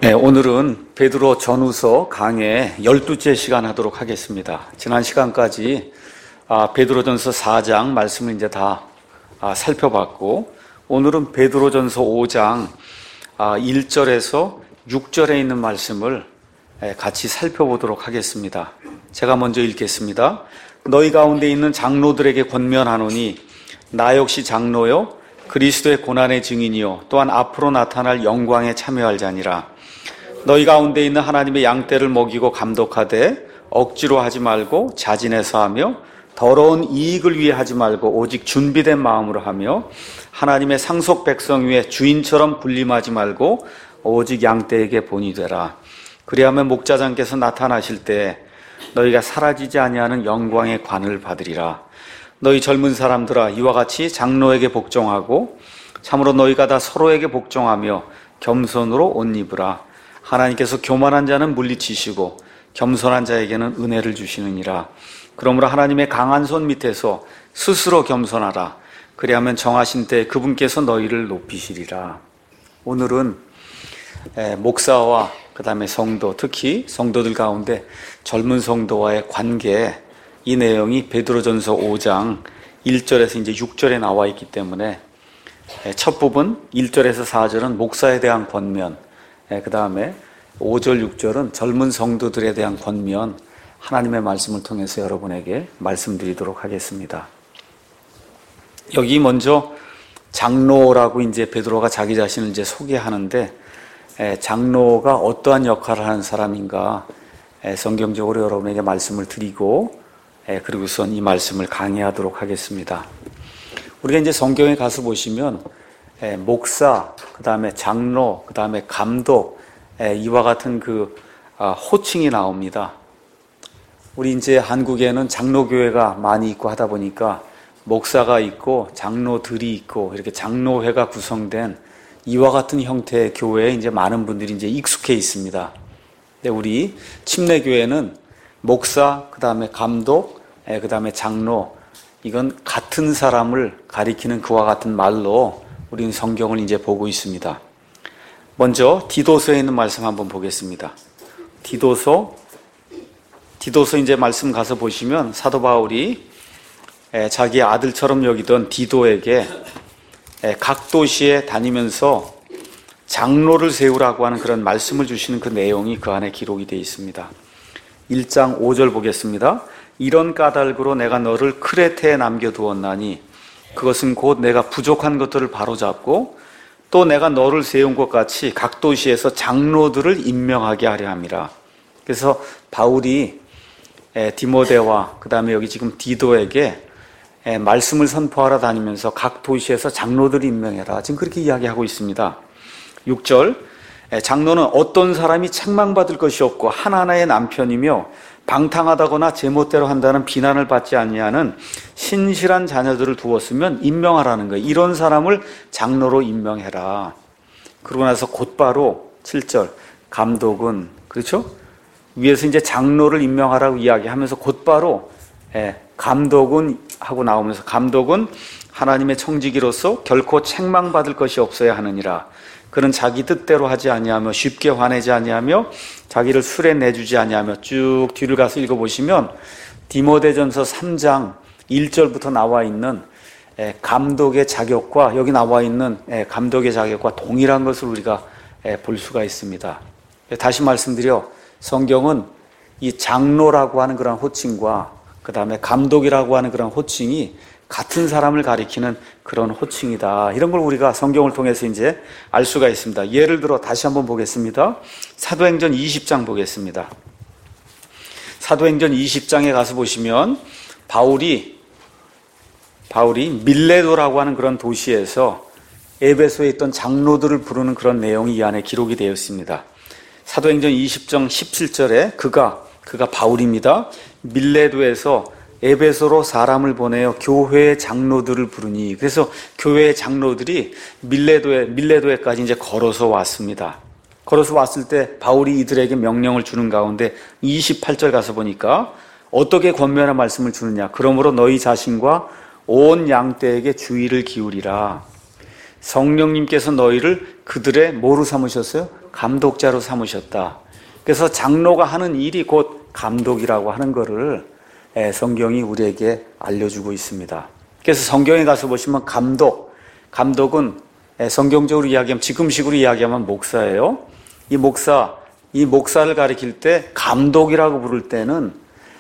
네, 오늘은 베드로 전후서 강의 12째 시간 하도록 하겠습니다. 지난 시간까지 베드로전서 4장 말씀을 이제 다 살펴봤고, 오늘은 베드로전서 5장 1절에서 6절에 있는 말씀을 같이 살펴보도록 하겠습니다. 제가 먼저 읽겠습니다. 너희 가운데 있는 장로들에게 권면하노니 나 역시 장로요 그리스도의 고난의 증인이요 또한 앞으로 나타날 영광에 참여할 자니라. 너희 가운데 있는 하나님의 양떼를 먹이고 감독하되 억지로 하지 말고 자진해서 하며 더러운 이익을 위해 하지 말고 오직 준비된 마음으로 하며 하나님의 상속 백성 위에 주인처럼 군림하지 말고 오직 양떼에게 본이 되라. 그리하면 목자장께서 나타나실 때 너희가 사라지지 아니하는 영광의 관을 받으리라. 너희 젊은 사람들아 이와 같이 장로에게 복종하고 참으로 너희가 다 서로에게 복종하며 겸손으로 옷 입으라. 하나님께서 교만한 자는 물리치시고 겸손한 자에게는 은혜를 주시느니라. 그러므로 하나님의 강한 손 밑에서 스스로 겸손하라. 그리하면 정하신 때 그분께서 너희를 높이시리라. 오늘은 목사와 그 다음에 성도, 특히 성도들 가운데 젊은 성도와의 관계, 이 내용이 베드로전서 5장 1절에서 이제 6절에 나와 있기 때문에 첫 부분 1절에서 4절은 목사에 대한 권면, 그 다음에 5절, 6절은 젊은 성도들에 대한 권면, 하나님의 말씀을 통해서 여러분에게 말씀드리도록 하겠습니다. 여기 먼저 장로라고 이제 베드로가 자기 자신을 이제 소개하는데, 장로가 어떠한 역할을 하는 사람인가 성경적으로 여러분에게 말씀을 드리고, 그리고선 이 말씀을 강의하도록 하겠습니다. 우리가 이제 성경에 가서 보시면 목사, 그 다음에 장로, 그 다음에 감독, 이와 같은 그 호칭이 나옵니다. 우리 이제 한국에는 장로교회가 많이 있고 하다 보니까 목사가 있고 장로들이 있고 이렇게 장로회가 구성된 이와 같은 형태의 교회에 이제 많은 분들이 이제 익숙해 있습니다. 근데 우리 침례교회는 목사, 그 다음에 감독, 그 다음에 장로, 이건 같은 사람을 가리키는 그와 같은 말로 우리는 성경을 이제 보고 있습니다. 먼저 디도서에 있는 말씀 한번 보겠습니다. 디도서 이제 말씀 가서 보시면 사도 바울이 자기 아들처럼 여기던 디도에게 각 도시에 다니면서 장로를 세우라고 하는 그런 말씀을 주시는 그 내용이 그 안에 기록이 되어 있습니다. 1장 5절 보겠습니다. 이런 까닭으로 내가 너를 크레테에 남겨두었나니 그것은 곧 내가 부족한 것들을 바로잡고 또 내가 너를 세운 것 같이 각 도시에서 장로들을 임명하게 하려 함이라. 그래서 바울이 디모데와 그 다음에 여기 지금 디도에게 말씀을 선포하러 다니면서 각 도시에서 장로들을 임명해라, 지금 그렇게 이야기하고 있습니다. 6절, 장로는 어떤 사람이 책망받을 것이 없고 하나하나의 남편이며 방탕하다거나 제멋대로 한다는 비난을 받지 아니하는 신실한 자녀들을 두었으면 임명하라는 거예요. 이런 사람을 장로로 임명해라. 그러고 나서 곧바로 7절, 감독은, 그렇죠? 위에서 이제 장로를 임명하라고 이야기하면서 곧바로 감독은 하고 나오면서 감독은 하나님의 청지기로서 결코 책망받을 것이 없어야 하느니라. 그는 자기 뜻대로 하지 아니하며 쉽게 화내지 아니하며 자기를 술에 내주지 아니하며, 쭉 뒤를 가서 읽어보시면 디모데전서 3장 1절부터 나와 있는 감독의 자격과 여기 나와 있는 감독의 자격과 동일한 것을 우리가 볼 수가 있습니다. 다시 말씀드려, 성경은 이 장로라고 하는 그런 호칭과 그 다음에 감독이라고 하는 그런 호칭이 같은 사람을 가리키는 그런 호칭이다, 이런 걸 우리가 성경을 통해서 이제 알 수가 있습니다. 예를 들어 다시 한번 보겠습니다. 사도행전 20장 보겠습니다. 사도행전 20장에 가서 보시면 바울이 밀레도라고 하는 그런 도시에서 에베소에 있던 장로들을 부르는 그런 내용이 이 안에 기록이 되어 있습니다. 사도행전 20장 17절에 그가 바울입니다. 밀레도에서 에베소로 사람을 보내어 교회의 장로들을 부르니, 그래서 교회의 장로들이 밀레도에까지 이제 걸어서 왔습니다. 걸어서 왔을 때 바울이 이들에게 명령을 주는 가운데 28절 가서 보니까 어떻게 권면의 말씀을 주느냐. 그러므로 너희 자신과 온 양떼에게 주의를 기울이라. 성령님께서 너희를 그들의 뭐로 삼으셨어요? 감독자로 삼으셨다. 그래서 장로가 하는 일이 곧 감독이라고 하는 것을 성경이 우리에게 알려주고 있습니다. 그래서 성경에 가서 보시면 감독은 성경적으로 이야기하면, 지금식으로 이야기하면 목사예요. 이 목사를 가리킬 때 감독이라고 부를 때는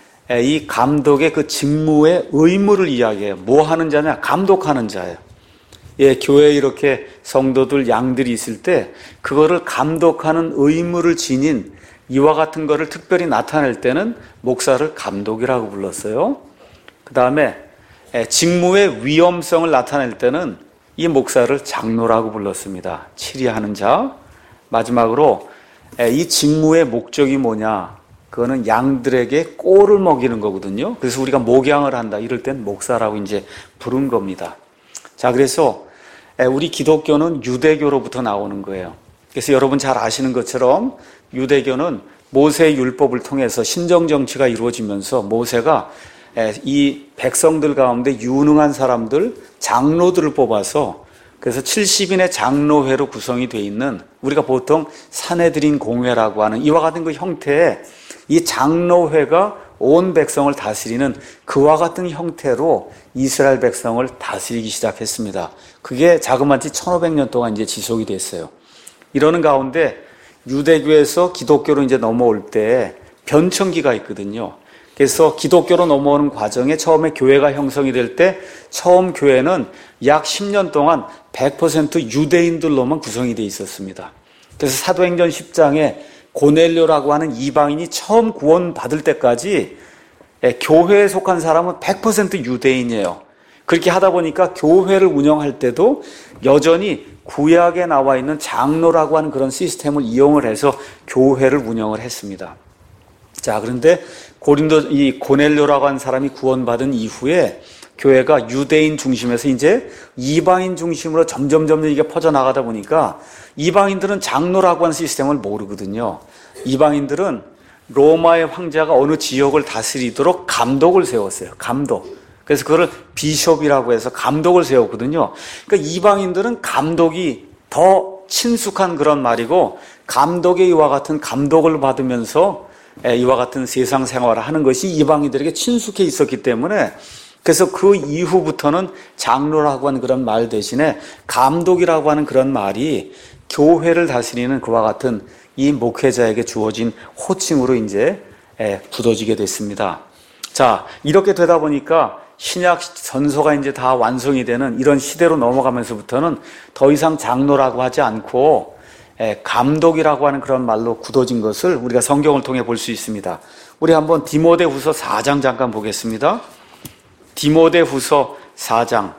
이 감독의 그 직무의 의무를 이야기해요. 뭐 하는 자냐? 감독하는 자예요. 교회에 이렇게 성도들, 양들이 있을 때 그거를 감독하는 의무를 지닌 이와 같은 거를 특별히 나타낼 때는 목사를 감독이라고 불렀어요. 그 다음에 직무의 위험성을 나타낼 때는 이 목사를 장로라고 불렀습니다. 치리하는 자. 마지막으로 이 직무의 목적이 뭐냐? 그거는 양들에게 꼴을 먹이는 거거든요. 그래서 우리가 목양을 한다 이럴 땐 목사라고 이제 부른 겁니다. 자, 그래서 우리 기독교는 유대교로부터 나오는 거예요. 그래서 여러분 잘 아시는 것처럼 유대교는 모세의 율법을 통해서 신정 정치가 이루어지면서 모세가 이 백성들 가운데 유능한 사람들, 장로들을 뽑아서 그래서 70인의 장로회로 구성이 되어 있는, 우리가 보통 산헤드린 공회라고 하는 이와 같은 그 형태의 이 장로회가 온 백성을 다스리는 그와 같은 형태로 이스라엘 백성을 다스리기 시작했습니다. 그게 자그마치 1500년 동안 이제 지속이 됐어요. 이러는 가운데 유대교에서 기독교로 이제 넘어올 때 변천기가 있거든요. 그래서 기독교로 넘어오는 과정에 처음에 교회가 형성이 될 때 처음 교회는 약 10년 동안 100% 유대인들로만 구성이 돼 있었습니다. 그래서 사도행전 10장에 고넬료라고 하는 이방인이 처음 구원받을 때까지 교회에 속한 사람은 100% 유대인이에요. 그렇게 하다 보니까 교회를 운영할 때도 여전히 구약에 나와 있는 장로라고 하는 그런 시스템을 이용을 해서 교회를 운영을 했습니다. 자, 그런데 이 고넬료라고 하는 사람이 구원받은 이후에 교회가 유대인 중심에서 이제 이방인 중심으로 점점 이게 퍼져나가다 보니까 이방인들은 장로라고 하는 시스템을 모르거든요. 이방인들은 로마의 황제가 어느 지역을 다스리도록 감독을 세웠어요. 감독. 그래서 그걸 비숍이라고 해서 감독을 세웠거든요. 그러니까 이방인들은 감독이 더 친숙한 그런 말이고, 감독의 이와 같은 감독을 받으면서 이와 같은 세상 생활을 하는 것이 이방인들에게 친숙해 있었기 때문에, 그래서 그 이후부터는 장로라고 하는 그런 말 대신에 감독이라고 하는 그런 말이 교회를 다스리는 그와 같은 이 목회자에게 주어진 호칭으로 이제 굳어지게 됐습니다. 자, 이렇게 되다 보니까 신약 전서가 이제 다 완성이 되는 이런 시대로 넘어가면서부터는 더 이상 장로라고 하지 않고 감독이라고 하는 그런 말로 굳어진 것을 우리가 성경을 통해 볼 수 있습니다. 우리 한번 디모데후서 4장 잠깐 보겠습니다. 디모데후서 4장.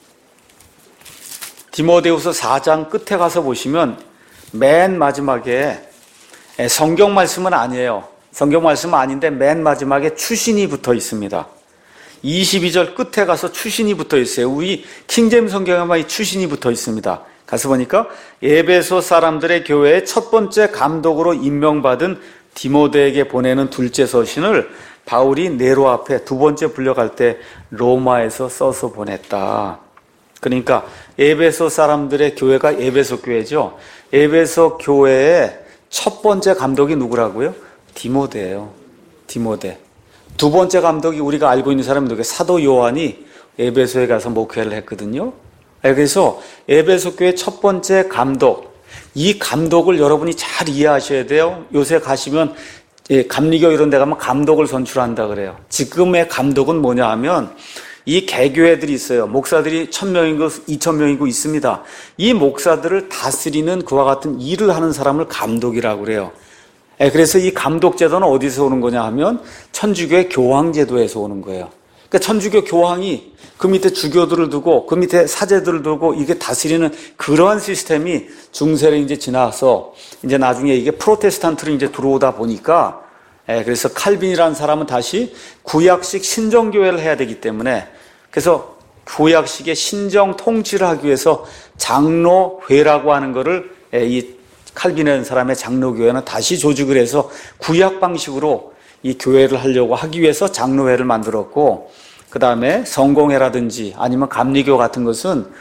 디모데후서 4장 끝에 가서 보시면 맨 마지막에 성경 말씀은 아니에요. 성경 말씀은 아닌데 맨 마지막에 추신이 붙어 있습니다. 22절 끝에 가서 추신이 붙어 있어요. 우리 킹제임스 성경에만 이 추신이 붙어 있습니다. 가서 보니까 에베소 사람들의 교회의 첫 번째 감독으로 임명받은 디모데에게 보내는 둘째 서신을 바울이 네로 앞에 두 번째 불려갈 때 로마에서 써서 보냈다. 그러니까 에베소 사람들의 교회가 에베소 교회죠. 에베소 교회의 첫 번째 감독이 누구라고요? 디모데예요. 디모데. 두 번째 감독이 우리가 알고 있는 사람이 누구예요? 사도 요한이 에베소에 가서 목회를 했거든요. 그래서 에베소 교회 첫 번째 감독, 이 감독을 여러분이 잘 이해하셔야 돼요. 요새 가시면 감리교 이런 데 가면 감독을 선출한다 그래요. 지금의 감독은 뭐냐 하면 이 개교회들이 있어요. 목사들이 1000명이고 2000명이고 있습니다. 이 목사들을 다스리는 그와 같은 일을 하는 사람을 감독이라고 그래요. 그래서 이 감독 제도는 어디서 오는 거냐 하면 천주교의 교황 제도에서 오는 거예요. 그러니까 천주교 교황이 그 밑에 주교들을 두고 그 밑에 사제들을 두고 이게 다스리는 그러한 시스템이 중세를 이제 지나서 이제 나중에 이게 프로테스탄트로 이제 들어오다 보니까 그래서 칼빈이라는 사람은 다시 구약식 신정교회를 해야 되기 때문에 그래서 구약식의 신정 통치를 하기 위해서 장로회라고 하는 거를 이 칼빈이라는 사람의 장로교회는 다시 조직을 해서 구약 방식으로 이 교회를 하려고 하기 위해서 장로회를 만들었고, 그 다음에 성공회라든지 아니면 감리교 같은 것은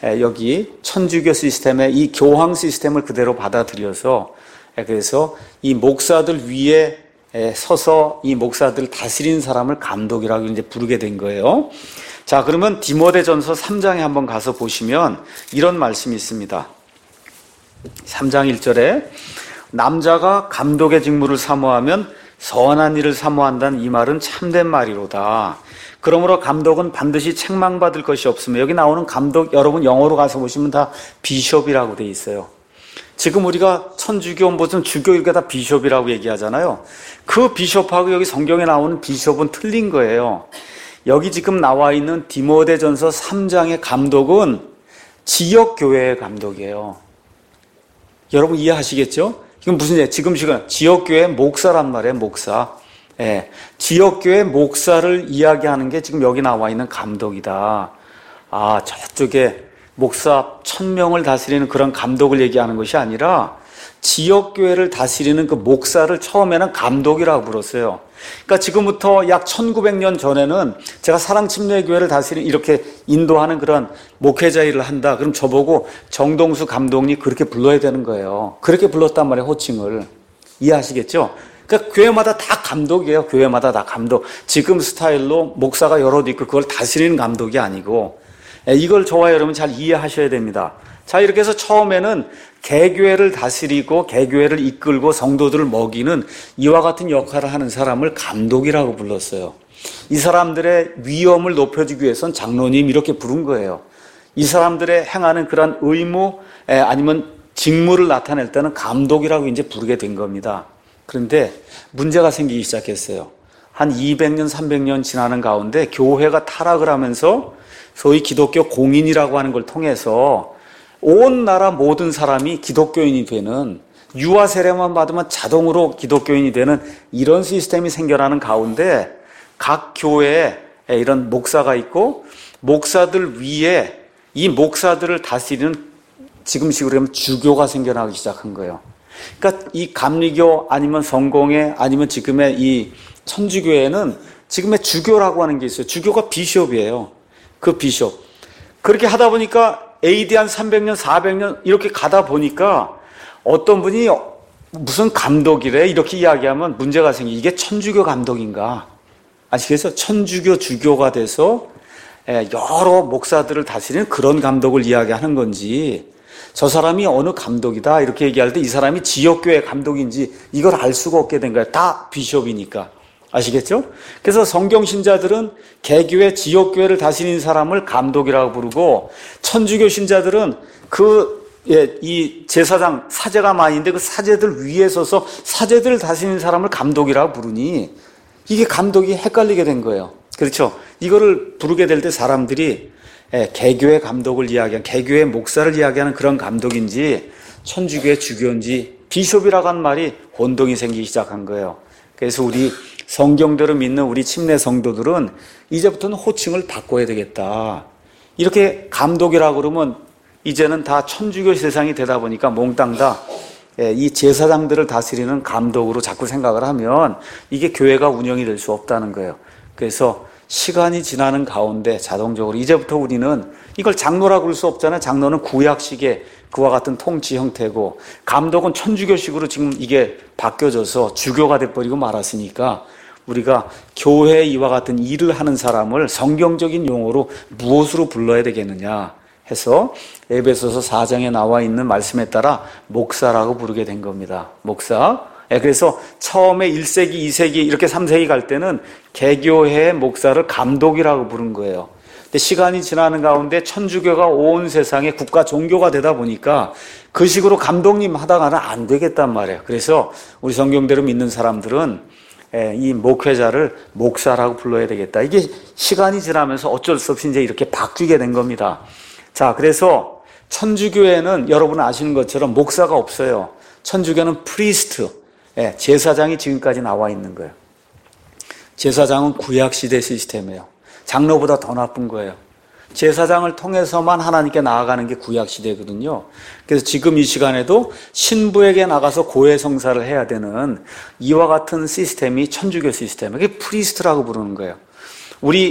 여기 천주교 시스템의 이 교황 시스템을 그대로 받아들여서 그래서 이 목사들 위에 서서 이 목사들을 다스리는 사람을 감독이라고 이제 부르게 된 거예요. 자, 그러면 디모데전서 3장에 한번 가서 보시면 이런 말씀이 있습니다. 3장 1절에 남자가 감독의 직무를 사모하면 선한 일을 사모한다는 이 말은 참된 말이로다. 그러므로 감독은 반드시 책망받을 것이 없으며, 여기 나오는 감독 여러분 영어로 가서 보시면 다 비숍이라고 돼 있어요. 지금 우리가 천주교 무슨 주교 이렇게 다 비숍이라고 얘기하잖아요. 그 비숍하고 여기 성경에 나오는 비숍은 틀린 거예요. 여기 지금 나와 있는 디모데전서 3장의 감독은 지역교회의 감독이에요. 여러분 이해하시겠죠? 이건 무슨 얘기예요? 지금 지역교회 목사란 말이에요, 목사. 예, 지역교회 목사를 이야기하는 게 지금 여기 나와 있는 감독이다. 아, 저쪽에 목사 1000명을 다스리는 그런 감독을 얘기하는 것이 아니라 지역교회를 다스리는 그 목사를 처음에는 감독이라고 불렀어요. 그러니까 지금부터 약 1900년 전에는 제가 사랑침례교회를 다스리는 이렇게 인도하는 그런 목회자 일을 한다. 그럼 저보고 정동수 감독님 그렇게 불러야 되는 거예요. 그렇게 불렀단 말이에요, 호칭을. 이해하시겠죠? 그러니까 교회마다 다 감독이에요. 교회마다 다 감독. 지금 스타일로 목사가 여럿 있고 그걸 다스리는 감독이 아니고, 이걸 저와 여러분 잘 이해하셔야 됩니다. 자, 이렇게 해서 처음에는 개교회를 다스리고 개교회를 이끌고 성도들을 먹이는 이와 같은 역할을 하는 사람을 감독이라고 불렀어요. 이 사람들의 위엄을 높여주기 위해선 장로님 이렇게 부른 거예요. 이 사람들의 행하는 그런 의무 아니면 직무를 나타낼 때는 감독이라고 이제 부르게 된 겁니다. 그런데 문제가 생기기 시작했어요. 한 200년, 300년 지나는 가운데 교회가 타락을 하면서 소위 기독교 공인이라고 하는 걸 통해서 온 나라 모든 사람이 기독교인이 되는, 유아 세례만 받으면 자동으로 기독교인이 되는 이런 시스템이 생겨나는 가운데 각 교회에 이런 목사가 있고 목사들 위에 이 목사들을 다스리는 지금식으로 하면 주교가 생겨나기 시작한 거예요. 그러니까 이 감리교 아니면 성공회 아니면 지금의 이 천주교회는 지금의 주교라고 하는 게 있어요. 주교가 비숍이에요. 그 비숍. 그렇게 하다 보니까 AD 한 300년, 400년 이렇게 가다 보니까 어떤 분이 무슨 감독이래 이렇게 이야기하면 문제가 생기. 이게 천주교 감독인가? 아시겠어요? 천주교 주교가 돼서 여러 목사들을 다스리는 그런 감독을 이야기하는 건지, 저 사람이 어느 감독이다 이렇게 얘기할 때 이 사람이 지역교회 감독인지 이걸 알 수가 없게 된 거예요. 다 비숍이니까. 아시겠죠? 그래서 성경신자들은 개교회, 지역교회를 다스리는 사람을 감독이라고 부르고, 천주교 신자들은 이 제사장, 사제가 많이 있는데 그 사제들 위에 서서 사제들을 다스리는 사람을 감독이라고 부르니 이게 감독이 헷갈리게 된 거예요. 그렇죠? 이거를 부르게 될 때 사람들이 개교회 감독을 이야기하는, 개교회 목사를 이야기하는 그런 감독인지 천주교의 주교인지 비숍이라고 하는 말이 혼동이 생기기 시작한 거예요. 그래서 우리 성경대로 믿는 우리 침례 성도들은 이제부터는 호칭을 바꿔야 되겠다. 이렇게 감독이라고 그러면 이제는 다 천주교 세상이 되다 보니까 몽땅 다 이 제사장들을 다스리는 감독으로 자꾸 생각을 하면 이게 교회가 운영이 될 수 없다는 거예요. 그래서 시간이 지나는 가운데 자동적으로 이제부터 우리는 이걸 장로라고 그럴 수 없잖아요. 장로는 구약식의 그와 같은 통치 형태고, 감독은 천주교식으로 지금 이게 바뀌어져서 주교가 돼버리고 말았으니까 우리가 교회에 이와 같은 일을 하는 사람을 성경적인 용어로 무엇으로 불러야 되겠느냐 해서 에베소서 4장에 나와 있는 말씀에 따라 목사라고 부르게 된 겁니다. 목사. 그래서 처음에 1세기, 2세기, 이렇게 3세기 갈 때는 개교회의 목사를 감독이라고 부른 거예요. 근데 시간이 지나는 가운데 천주교가 온 세상에 국가 종교가 되다 보니까 그 식으로 감독님 하다가는 안 되겠단 말이에요. 그래서 우리 성경대로 믿는 사람들은 이 목회자를 목사라고 불러야 되겠다. 이게 시간이 지나면서 어쩔 수 없이 이제 이렇게 바뀌게 된 겁니다. 자, 그래서 천주교회는 여러분 아시는 것처럼 목사가 없어요. 천주교는 프리스트, 제사장이 지금까지 나와 있는 거예요. 제사장은 구약시대 시스템이에요. 장로보다 더 나쁜 거예요. 제사장을 통해서만 하나님께 나아가는 게 구약시대거든요. 그래서 지금 이 시간에도 신부에게 나가서 고해성사를 해야 되는 이와 같은 시스템이 천주교 시스템이에요. 그게 프리스트라고 부르는 거예요. 우리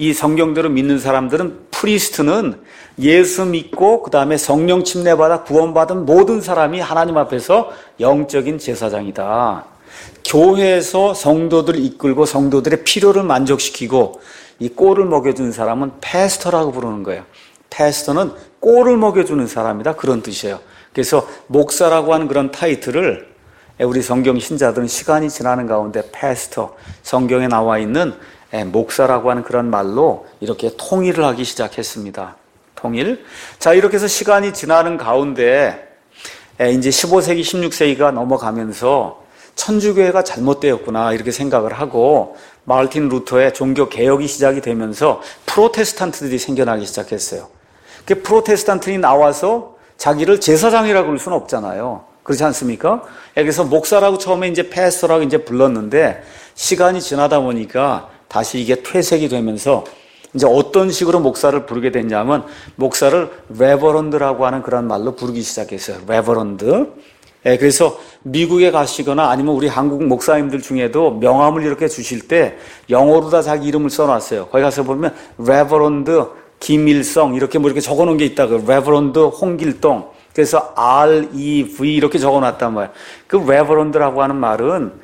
이 성경대로 믿는 사람들은 프리스트는 예수 믿고 그 다음에 성령 침례받아 구원받은 모든 사람이 하나님 앞에서 영적인 제사장이다. 교회에서 성도들을 이끌고 성도들의 필요를 만족시키고 이 꼴을 먹여주는 사람은 패스터라고 부르는 거예요. 패스터는 꼴을 먹여주는 사람이다, 그런 뜻이에요. 그래서 목사라고 하는 그런 타이틀을 우리 성경 신자들은 시간이 지나는 가운데 패스터, 성경에 나와 있는 목사라고 하는 그런 말로 이렇게 통일을 하기 시작했습니다. 통일. 자, 이렇게 해서 시간이 지나는 가운데 이제 15세기, 16세기가 넘어가면서 천주교회가 잘못되었구나 이렇게 생각을 하고 마르틴 루터의 종교 개혁이 시작이 되면서 프로테스탄트들이 생겨나기 시작했어요. 그 프로테스탄트들이 나와서 자기를 제사장이라고 부를 수는 없잖아요. 그렇지 않습니까? 그래서 목사라고 처음에 이제 패스터라고 이제 불렀는데 시간이 지나다 보니까 다시 이게 퇴색이 되면서 이제 어떤 식으로 목사를 부르게 됐냐면 목사를 레버런드라고 하는 그런 말로 부르기 시작했어요. 레버런드. 그래서 미국에 가시거나 아니면 우리 한국 목사님들 중에도 명함을 이렇게 주실 때 영어로 다 자기 이름을 써놨어요. 거기 가서 보면 레버런드 김일성 이렇게 뭐 이렇게 적어놓은 게 있다고. 레버런드 홍길동. 그래서 REV 이렇게 적어놨단 말이에요. 그 레버런드라고 하는 말은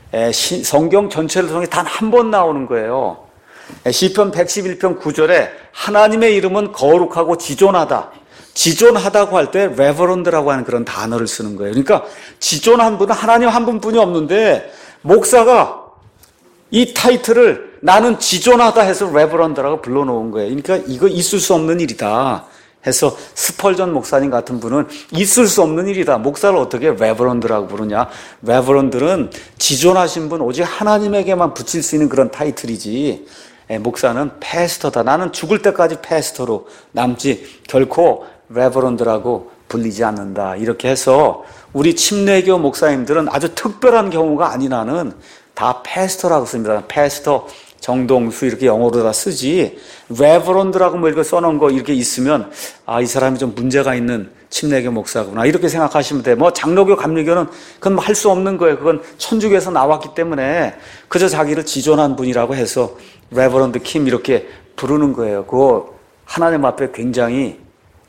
성경 전체를 통해 단 한 번 나오는 거예요. 시편 111편 9절에 하나님의 이름은 거룩하고 지존하다. 지존하다고 할 때 레버런드라고 하는 그런 단어를 쓰는 거예요. 그러니까 지존한 분은 하나님 한 분뿐이 없는데 목사가 이 타이틀을 나는 지존하다 해서 레버런드라고 불러놓은 거예요. 그러니까 이거 있을 수 없는 일이다 해서 스펄전 목사님 같은 분은 있을 수 없는 일이다. 목사를 어떻게 레버런드라고 부르냐. 레버런드는 지존하신 분 오직 하나님에게만 붙일 수 있는 그런 타이틀이지 목사는 패스터다. 나는 죽을 때까지 패스터로 남지 결코 레버런드라고 불리지 않는다. 이렇게 해서 우리 침례교 목사님들은 아주 특별한 경우가 아닌 한은 다 패스터라고 씁니다. 패스터, 정동수 이렇게 영어로 다 쓰지 레버런드라고 뭐 이렇게 써놓은 거 이렇게 있으면 아, 이 사람이 좀 문제가 있는 침례교 목사구나 이렇게 생각하시면 돼요. 뭐 장로교, 감리교는 그건 뭐 할 수 없는 거예요. 그건 천주교에서 나왔기 때문에 그저 자기를 지존한 분이라고 해서 레버런드 킴 이렇게 부르는 거예요. 그거 하나님 앞에 굉장히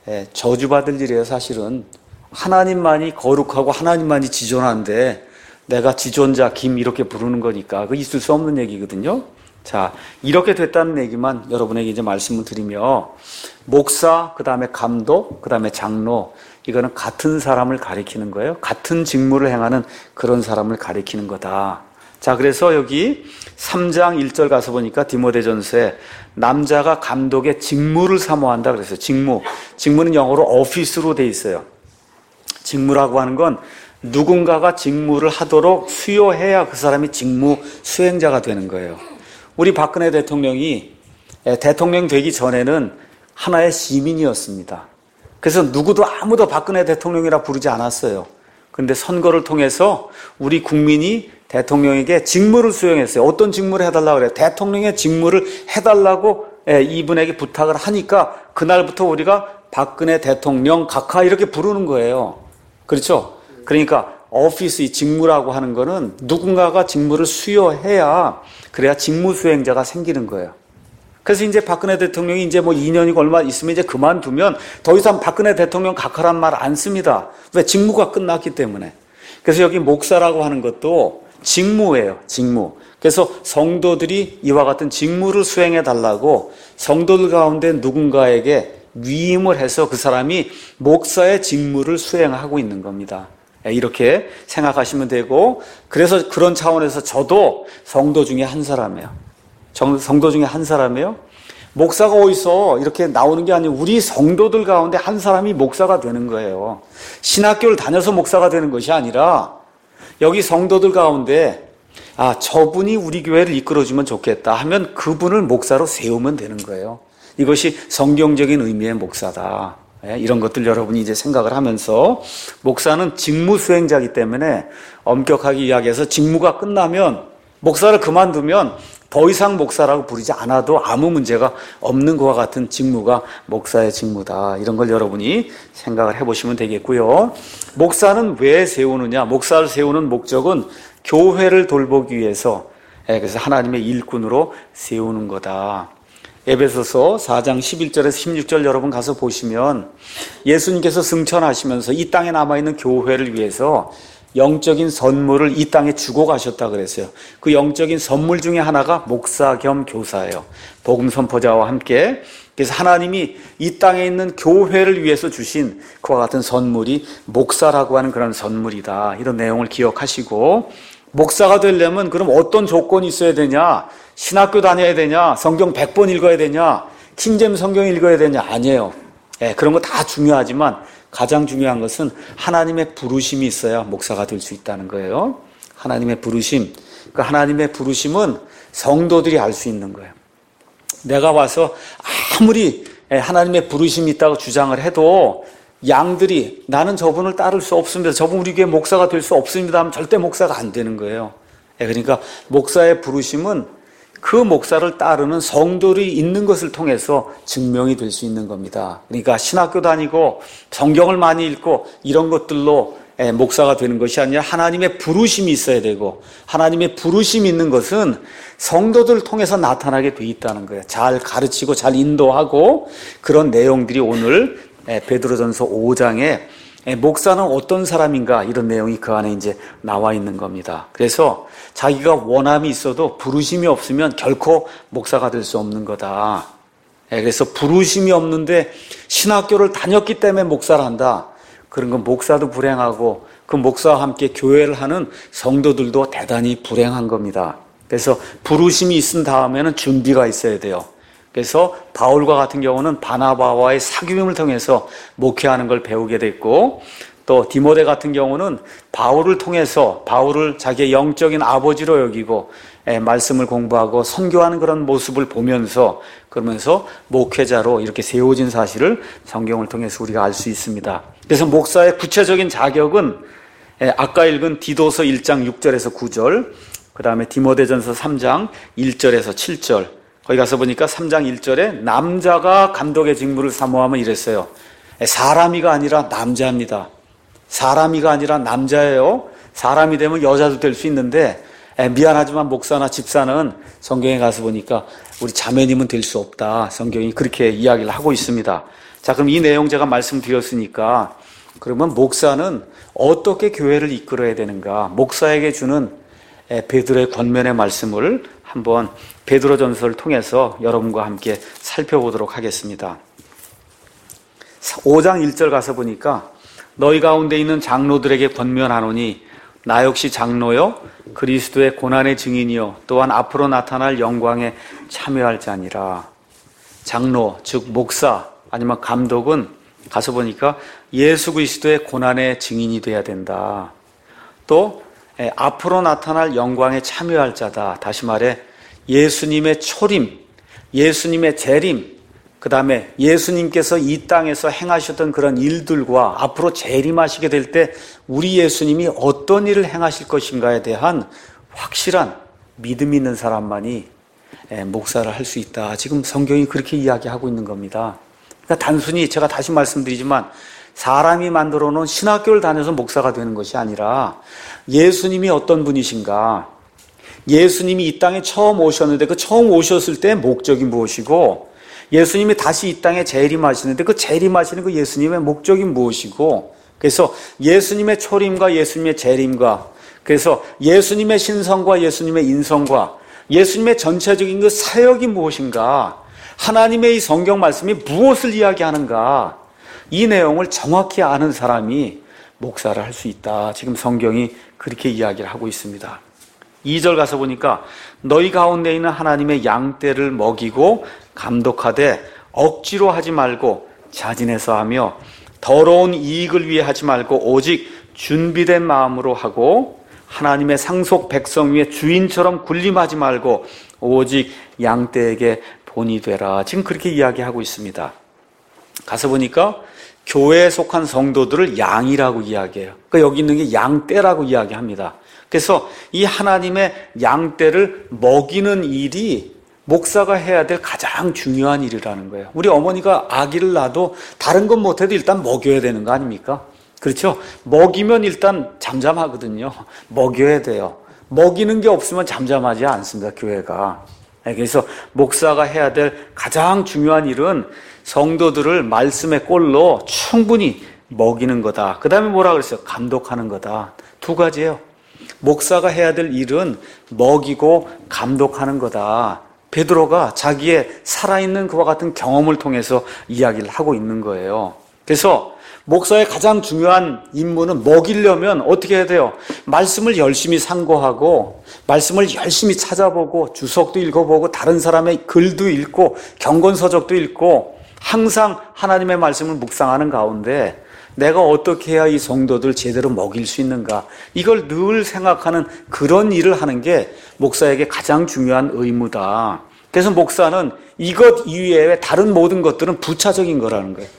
저주받을 일이에요. 사실은 하나님만이 거룩하고 하나님만이 지존한데 내가 지존자 김 이렇게 부르는 거니까 그거 있을 수 없는 얘기거든요. 자, 이렇게 됐다는 얘기만 여러분에게 이제 말씀을 드리며 목사, 그 다음에 감독, 그 다음에 장로 이거는 같은 사람을 가리키는 거예요. 같은 직무를 행하는 그런 사람을 가리키는 거다. 자, 그래서 여기 3장 1절 가서 보니까 디모데전서에 남자가 감독의 직무를 사모한다 그랬어요. 직무는 영어로 오피스로 돼 있어요. 직무라고 하는 건 누군가가 직무를 하도록 수요해야 그 사람이 직무 수행자가 되는 거예요. 우리 박근혜 대통령이 대통령 되기 전에는 하나의 시민이었습니다. 그래서 누구도 아무도 박근혜 대통령이라 부르지 않았어요. 그런데 선거를 통해서 우리 국민이 대통령에게 직무를 수행했어요. 어떤 직무를 해달라고 그래요? 대통령의 직무를 해달라고 이분에게 부탁을 하니까 그날부터 우리가 박근혜 대통령 각하 이렇게 부르는 거예요. 그렇죠? 그러니까 오피스, 이 직무라고 하는 거는 누군가가 직무를 수여해야 그래야 직무 수행자가 생기는 거예요. 그래서 이제 박근혜 대통령이 이제 뭐 2년이고 얼마 있으면 이제 그만두면 더 이상 박근혜 대통령 각하란 말 안 씁니다. 왜? 직무가 끝났기 때문에. 그래서 여기 목사라고 하는 것도 직무예요. 직무. 그래서 성도들이 이와 같은 직무를 수행해 달라고 성도들 가운데 누군가에게 위임을 해서 그 사람이 목사의 직무를 수행하고 있는 겁니다. 이렇게 생각하시면 되고, 그래서 그런 차원에서 저도 성도 중에 한 사람이에요. 성도 중에 한 사람이에요. 목사가 어디서 이렇게 나오는 게 아니고 우리 성도들 가운데 한 사람이 목사가 되는 거예요. 신학교를 다녀서 목사가 되는 것이 아니라 여기 성도들 가운데 아, 저분이 우리 교회를 이끌어주면 좋겠다 하면 그분을 목사로 세우면 되는 거예요. 이것이 성경적인 의미의 목사다. 이런 것들 여러분이 이제 생각을 하면서 목사는 직무 수행자이기 때문에 엄격하게 이야기해서 직무가 끝나면 목사를 그만두면 더 이상 목사라고 부르지 않아도 아무 문제가 없는 것과 같은 직무가 목사의 직무다. 이런 걸 여러분이 생각을 해보시면 되겠고요. 목사는 왜 세우느냐? 목사를 세우는 목적은 교회를 돌보기 위해서 그래서 하나님의 일꾼으로 세우는 거다. 에베소서 4장 11절에서 16절 여러분 가서 보시면 예수님께서 승천하시면서 이 땅에 남아있는 교회를 위해서 영적인 선물을 이 땅에 주고 가셨다 그랬어요. 그 영적인 선물 중에 하나가 목사 겸 교사예요. 복음 선포자와 함께. 그래서 하나님이 이 땅에 있는 교회를 위해서 주신 그와 같은 선물이 목사라고 하는 그런 선물이다. 이런 내용을 기억하시고, 목사가 되려면 그럼 어떤 조건이 있어야 되냐? 신학교 다녀야 되냐? 성경 100번 읽어야 되냐? 킹제임 성경 읽어야 되냐? 아니에요. 그런 거 다 중요하지만 가장 중요한 것은 하나님의 부르심이 있어야 목사가 될 수 있다는 거예요. 하나님의 부르심. 그 하나님의 부르심은 성도들이 알 수 있는 거예요. 내가 와서 아무리 하나님의 부르심이 있다고 주장을 해도 양들이 나는 저분을 따를 수 없습니다. 저분 우리 교회 목사가 될 수 없습니다 하면 절대 목사가 안 되는 거예요. 그러니까 목사의 부르심은 그 목사를 따르는 성도들이 있는 것을 통해서 증명이 될 수 있는 겁니다. 그러니까 신학교 다니고 성경을 많이 읽고 이런 것들로 목사가 되는 것이 아니라 하나님의 부르심이 있어야 되고, 하나님의 부르심이 있는 것은 성도들을 통해서 나타나게 돼 있다는 거예요. 잘 가르치고 잘 인도하고, 그런 내용들이 오늘 베드로전서 5장에 목사는 어떤 사람인가 이런 내용이 그 안에 이제 나와 있는 겁니다. 그래서 자기가 원함이 있어도 부르심이 없으면 결코 목사가 될 수 없는 거다. 그래서 부르심이 없는데 신학교를 다녔기 때문에 목사를 한다. 그런 건 목사도 불행하고 그 목사와 함께 교회를 하는 성도들도 대단히 불행한 겁니다. 그래서 부르심이 있은 다음에는 준비가 있어야 돼요. 그래서 바울과 같은 경우는 바나바와의 사귐을 통해서 목회하는 걸 배우게 됐고, 또 디모데 같은 경우는 바울을 통해서 바울을 자기의 영적인 아버지로 여기고 말씀을 공부하고 선교하는 그런 모습을 보면서, 그러면서 목회자로 이렇게 세워진 사실을 성경을 통해서 우리가 알 수 있습니다. 그래서 목사의 구체적인 자격은 아까 읽은 디도서 1장 6절에서 9절, 그 다음에 디모데전서 3장 1절에서 7절, 거기 가서 보니까 3장 1절에 남자가 감독의 직무를 사모하면 이랬어요. 사람이가 아니라 남자입니다. 사람이가 아니라 남자예요. 사람이 되면 여자도 될 수 있는데 미안하지만 목사나 집사는 성경에 가서 보니까 우리 자매님은 될 수 없다. 성경이 그렇게 이야기를 하고 있습니다. 자, 그럼 이 내용 제가 말씀드렸으니까 그러면 목사는 어떻게 교회를 이끌어야 되는가? 목사에게 주는 베드로의 권면의 말씀을 한번 베드로전서를 통해서 여러분과 함께 살펴보도록 하겠습니다. 5장 1절 가서 보니까 너희 가운데 있는 장로들에게 권면하노니 나 역시 장로요 그리스도의 고난의 증인이요 또한 앞으로 나타날 영광에 참여할 자니라. 장로 즉 목사 아니면 감독은 가서 보니까 예수 그리스도의 고난의 증인이 돼야 된다. 또 앞으로 나타날 영광에 참여할 자다. 다시 말해 예수님의 초림, 예수님의 재림, 그 다음에 예수님께서 이 땅에서 행하셨던 그런 일들과 앞으로 재림하시게 될 때 우리 예수님이 어떤 일을 행하실 것인가에 대한 확실한 믿음 있는 사람만이 목사를 할 수 있다. 지금 성경이 그렇게 이야기하고 있는 겁니다. 그러니까 단순히 제가 다시 말씀드리지만 사람이 만들어 놓은 신학교를 다녀서 목사가 되는 것이 아니라 예수님이 어떤 분이신가, 예수님이 이 땅에 처음 오셨는데 그 처음 오셨을 때 목적이 무엇이고, 예수님이 다시 이 땅에 재림하시는데 그 재림하시는 그 예수님의 목적이 무엇이고, 그래서 예수님의 초림과 예수님의 재림과, 그래서 예수님의 신성과 예수님의 인성과 예수님의 전체적인 그 사역이 무엇인가, 하나님의 이 성경 말씀이 무엇을 이야기하는가, 이 내용을 정확히 아는 사람이 목사를 할 수 있다. 지금 성경이 그렇게 이야기를 하고 있습니다. 2절 가서 보니까 너희 가운데 있는 하나님의 양떼를 먹이고 감독하되 억지로 하지 말고 자진해서 하며 더러운 이익을 위해 하지 말고 오직 준비된 마음으로 하고 하나님의 상속 백성 위에 주인처럼 군림하지 말고 오직 양떼에게 본이 되라. 지금 그렇게 이야기하고 있습니다. 가서 보니까 교회에 속한 성도들을 양이라고 이야기해요. 그러니까 여기 있는 게 양떼라고 이야기합니다. 그래서 이 하나님의 양떼를 먹이는 일이 목사가 해야 될 가장 중요한 일이라는 거예요. 우리 어머니가 아기를 낳아도 다른 건 못해도 일단 먹여야 되는 거 아닙니까? 그렇죠? 먹이면 일단 잠잠하거든요. 먹여야 돼요. 먹이는 게 없으면 잠잠하지 않습니다, 교회가. 그래서 목사가 해야 될 가장 중요한 일은 성도들을 말씀의 꼴로 충분히 먹이는 거다. 그 다음에 뭐라 그랬어요? 감독하는 거다. 두 가지예요. 목사가 해야 될 일은 먹이고 감독하는 거다. 베드로가 자기의 살아있는 그와 같은 경험을 통해서 이야기를 하고 있는 거예요. 그래서 목사의 가장 중요한 임무는 먹이려면 어떻게 해야 돼요? 말씀을 열심히 상고하고 말씀을 열심히 찾아보고 주석도 읽어보고 다른 사람의 글도 읽고 경건서적도 읽고 항상 하나님의 말씀을 묵상하는 가운데 내가 어떻게 해야 이 성도들 제대로 먹일 수 있는가, 이걸 늘 생각하는 그런 일을 하는 게 목사에게 가장 중요한 의무다. 그래서 목사는 이것 이외에 다른 모든 것들은 부차적인 거라는 거예요.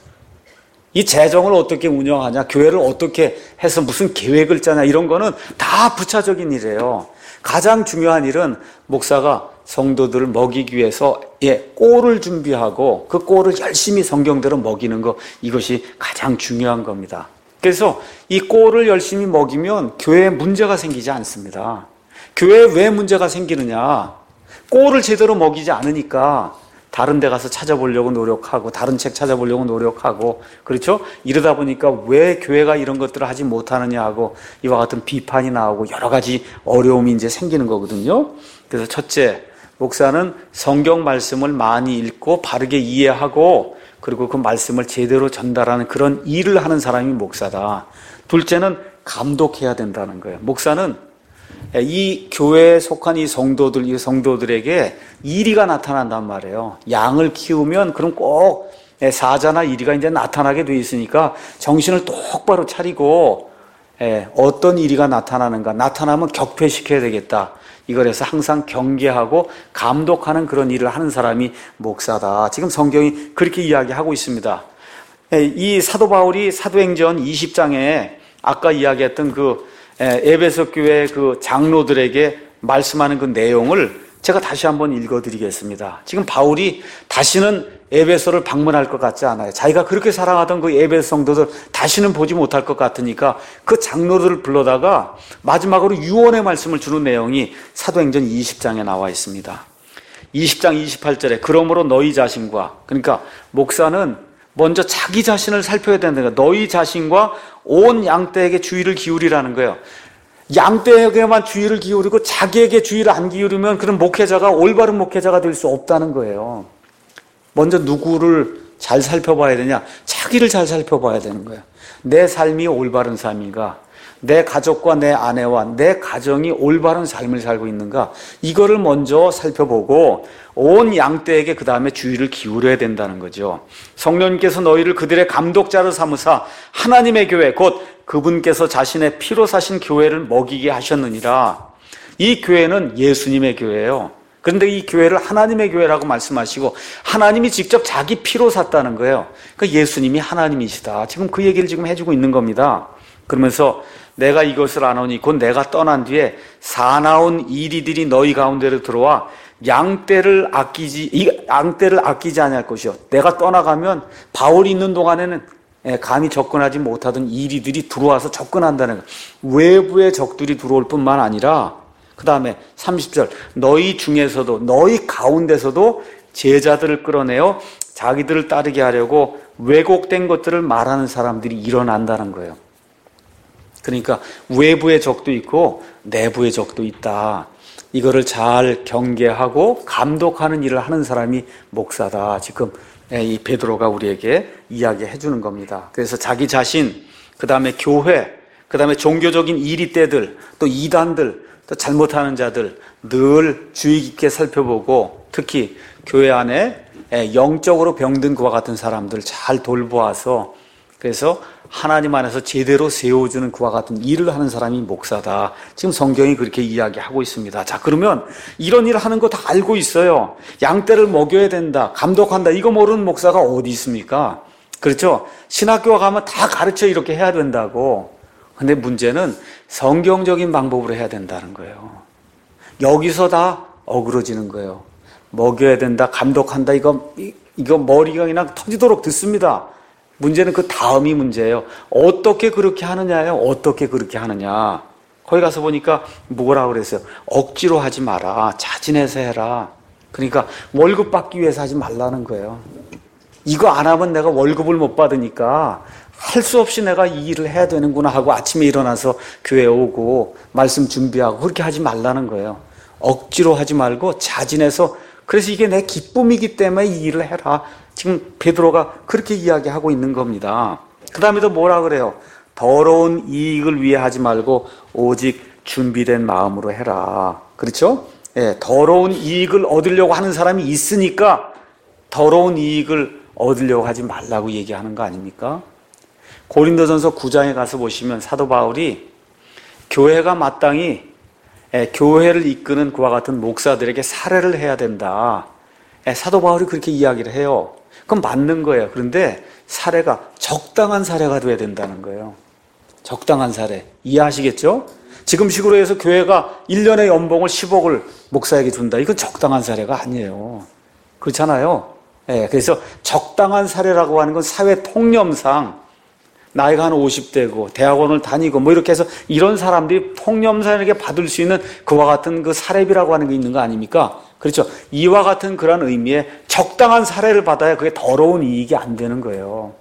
이 재정을 어떻게 운영하냐, 교회를 어떻게 해서 무슨 계획을 짜냐, 이런 거는 다 부차적인 일이에요. 가장 중요한 일은 목사가 성도들을 먹이기 위해서 꼴을 준비하고 그 꼴을 열심히 성경대로 먹이는 거, 이것이 가장 중요한 겁니다. 그래서 이 꼴을 열심히 먹이면 교회에 문제가 생기지 않습니다. 교회에 왜 문제가 생기느냐? 꼴을 제대로 먹이지 않으니까 다른 데 가서 찾아보려고 노력하고 다른 책 찾아보려고 노력하고, 그렇죠? 이러다 보니까 왜 교회가 이런 것들을 하지 못하느냐 하고 이와 같은 비판이 나오고 여러 가지 어려움이 이제 생기는 거거든요. 그래서 첫째, 목사는 성경 말씀을 많이 읽고 바르게 이해하고 그리고 그 말씀을 제대로 전달하는 그런 일을 하는 사람이 목사다. 둘째는 감독해야 된다는 거예요. 목사는 이 교회에 속한 이 성도들에게 이리가 나타난단 말이에요. 양을 키우면 그럼 꼭 사자나 이리가 이제 나타나게 돼 있으니까 정신을 똑바로 차리고 어떤 이리가 나타나는가, 나타나면 격퇴시켜야 되겠다. 이걸 해서 항상 경계하고 감독하는 그런 일을 하는 사람이 목사다. 지금 성경이 그렇게 이야기하고 있습니다. 이 사도 바울이 사도행전 20장에 아까 이야기했던 그 에베소 교회 그 장로들에게 말씀하는 그 내용을 제가 다시 한번 읽어드리겠습니다. 지금 바울이 다시는 에베소를 방문할 것 같지 않아요. 자기가 그렇게 사랑하던 그 에베소 성도들 다시는 보지 못할 것 같으니까 그 장로들을 불러다가 마지막으로 유언의 말씀을 주는 내용이 사도행전 20장에 나와 있습니다. 20장 28절에 그러므로 너희 자신과, 그러니까 목사는 먼저 자기 자신을 살펴야 된다는 거예요. 너희 자신과 온 양떼에게 주의를 기울이라는 거예요. 양떼에게만 주의를 기울이고 자기에게 주의를 안 기울이면 그런 목회자가 올바른 목회자가 될 수 없다는 거예요. 먼저 누구를 잘 살펴봐야 되냐? 자기를 잘 살펴봐야 되는 거예요. 내 삶이 올바른 삶인가? 내 가족과 내 아내와 내 가정이 올바른 삶을 살고 있는가? 이거를 먼저 살펴보고 온 양떼에게 그 다음에 주의를 기울여야 된다는 거죠. 성령님께서 너희를 그들의 감독자로 삼으사 하나님의 교회 곧 그분께서 자신의 피로 사신 교회를 먹이게 하셨느니라. 이 교회는 예수님의 교회예요. 그런데 이 교회를 하나님의 교회라고 말씀하시고 하나님이 직접 자기 피로 샀다는 거예요. 그러니까 예수님이 하나님이시다. 지금 그 얘기를 지금 해주고 있는 겁니다. 그러면서 내가 이것을 아노니 곧 내가 떠난 뒤에 사나운 이리들이 너희 가운데로 들어와 양떼를 아끼지 아니할 것이요. 내가 떠나가면 바울이 있는 동안에는 감히 접근하지 못하던 이리들이 들어와서 접근한다는 거예요. 외부의 적들이 들어올 뿐만 아니라 그 다음에 30절 너희 중에서도 너희 가운데서도 제자들을 끌어내어 자기들을 따르게 하려고 왜곡된 것들을 말하는 사람들이 일어난다는 거예요. 그러니까 외부의 적도 있고 내부의 적도 있다. 이거를 잘 경계하고 감독하는 일을 하는 사람이 목사다. 지금 이 베드로가 우리에게 이야기해 주는 겁니다. 그래서 자기 자신, 그 다음에 교회, 그 다음에 종교적인 이리떼들, 또 이단들, 또 잘못하는 자들 늘 주의 깊게 살펴보고 특히 교회 안에 영적으로 병든 그와 같은 사람들 잘 돌보아서 그래서 하나님 안에서 제대로 세워주는 그와 같은 일을 하는 사람이 목사다. 지금 성경이 그렇게 이야기하고 있습니다. 자, 그러면 이런 일을 하는 거 다 알고 있어요. 양떼를 먹여야 된다, 감독한다, 이거 모르는 목사가 어디 있습니까? 그렇죠? 신학교 가면 다 가르쳐 이렇게 해야 된다고. 근데 문제는 성경적인 방법으로 해야 된다는 거예요. 여기서 다 어그러지는 거예요. 먹여야 된다, 감독한다, 이거 머리가 그냥 터지도록 듣습니다. 문제는 그 다음이 문제예요. 어떻게 그렇게 하느냐예요. 어떻게 그렇게 하느냐. 거기 가서 보니까 뭐라고 그랬어요? 억지로 하지 마라. 자진해서 해라. 그러니까 월급 받기 위해서 하지 말라는 거예요. 이거 안 하면 내가 월급을 못 받으니까 할 수 없이 내가 이 일을 해야 되는구나 하고 아침에 일어나서 교회 오고 말씀 준비하고 그렇게 하지 말라는 거예요. 억지로 하지 말고 자진해서, 그래서 이게 내 기쁨이기 때문에 이 일을 해라. 지금 베드로가 그렇게 이야기하고 있는 겁니다. 그 다음에 또 뭐라 그래요? 더러운 이익을 위해 하지 말고 오직 준비된 마음으로 해라. 그렇죠? 예, 더러운 이익을 얻으려고 하는 사람이 있으니까 더러운 이익을 얻으려고 하지 말라고 얘기하는 거 아닙니까? 고린도전서 9장에 가서 보시면 사도 바울이 교회가 마땅히 교회를 이끄는 그와 같은 목사들에게 사례를 해야 된다. 사도 바울이 그렇게 이야기를 해요. 그건 맞는 거예요. 그런데 사례가 적당한 사례가 돼야 된다는 거예요. 적당한 사례. 이해하시겠죠? 지금 식으로 해서 교회가 1년에 연봉을 10억을 목사에게 준다. 이건 적당한 사례가 아니에요. 그렇잖아요. 그래서 적당한 사례라고 하는 건 사회 통념상 나이가 한 50대고 대학원을 다니고 뭐 이렇게 해서 이런 사람들이 통념상에게 받을 수 있는 그와 같은 그 사례비라고 하는 게 있는 거 아닙니까? 그렇죠. 이와 같은 그런 의미의 적당한 사례를 받아야 그게 더러운 이익이 안 되는 거예요.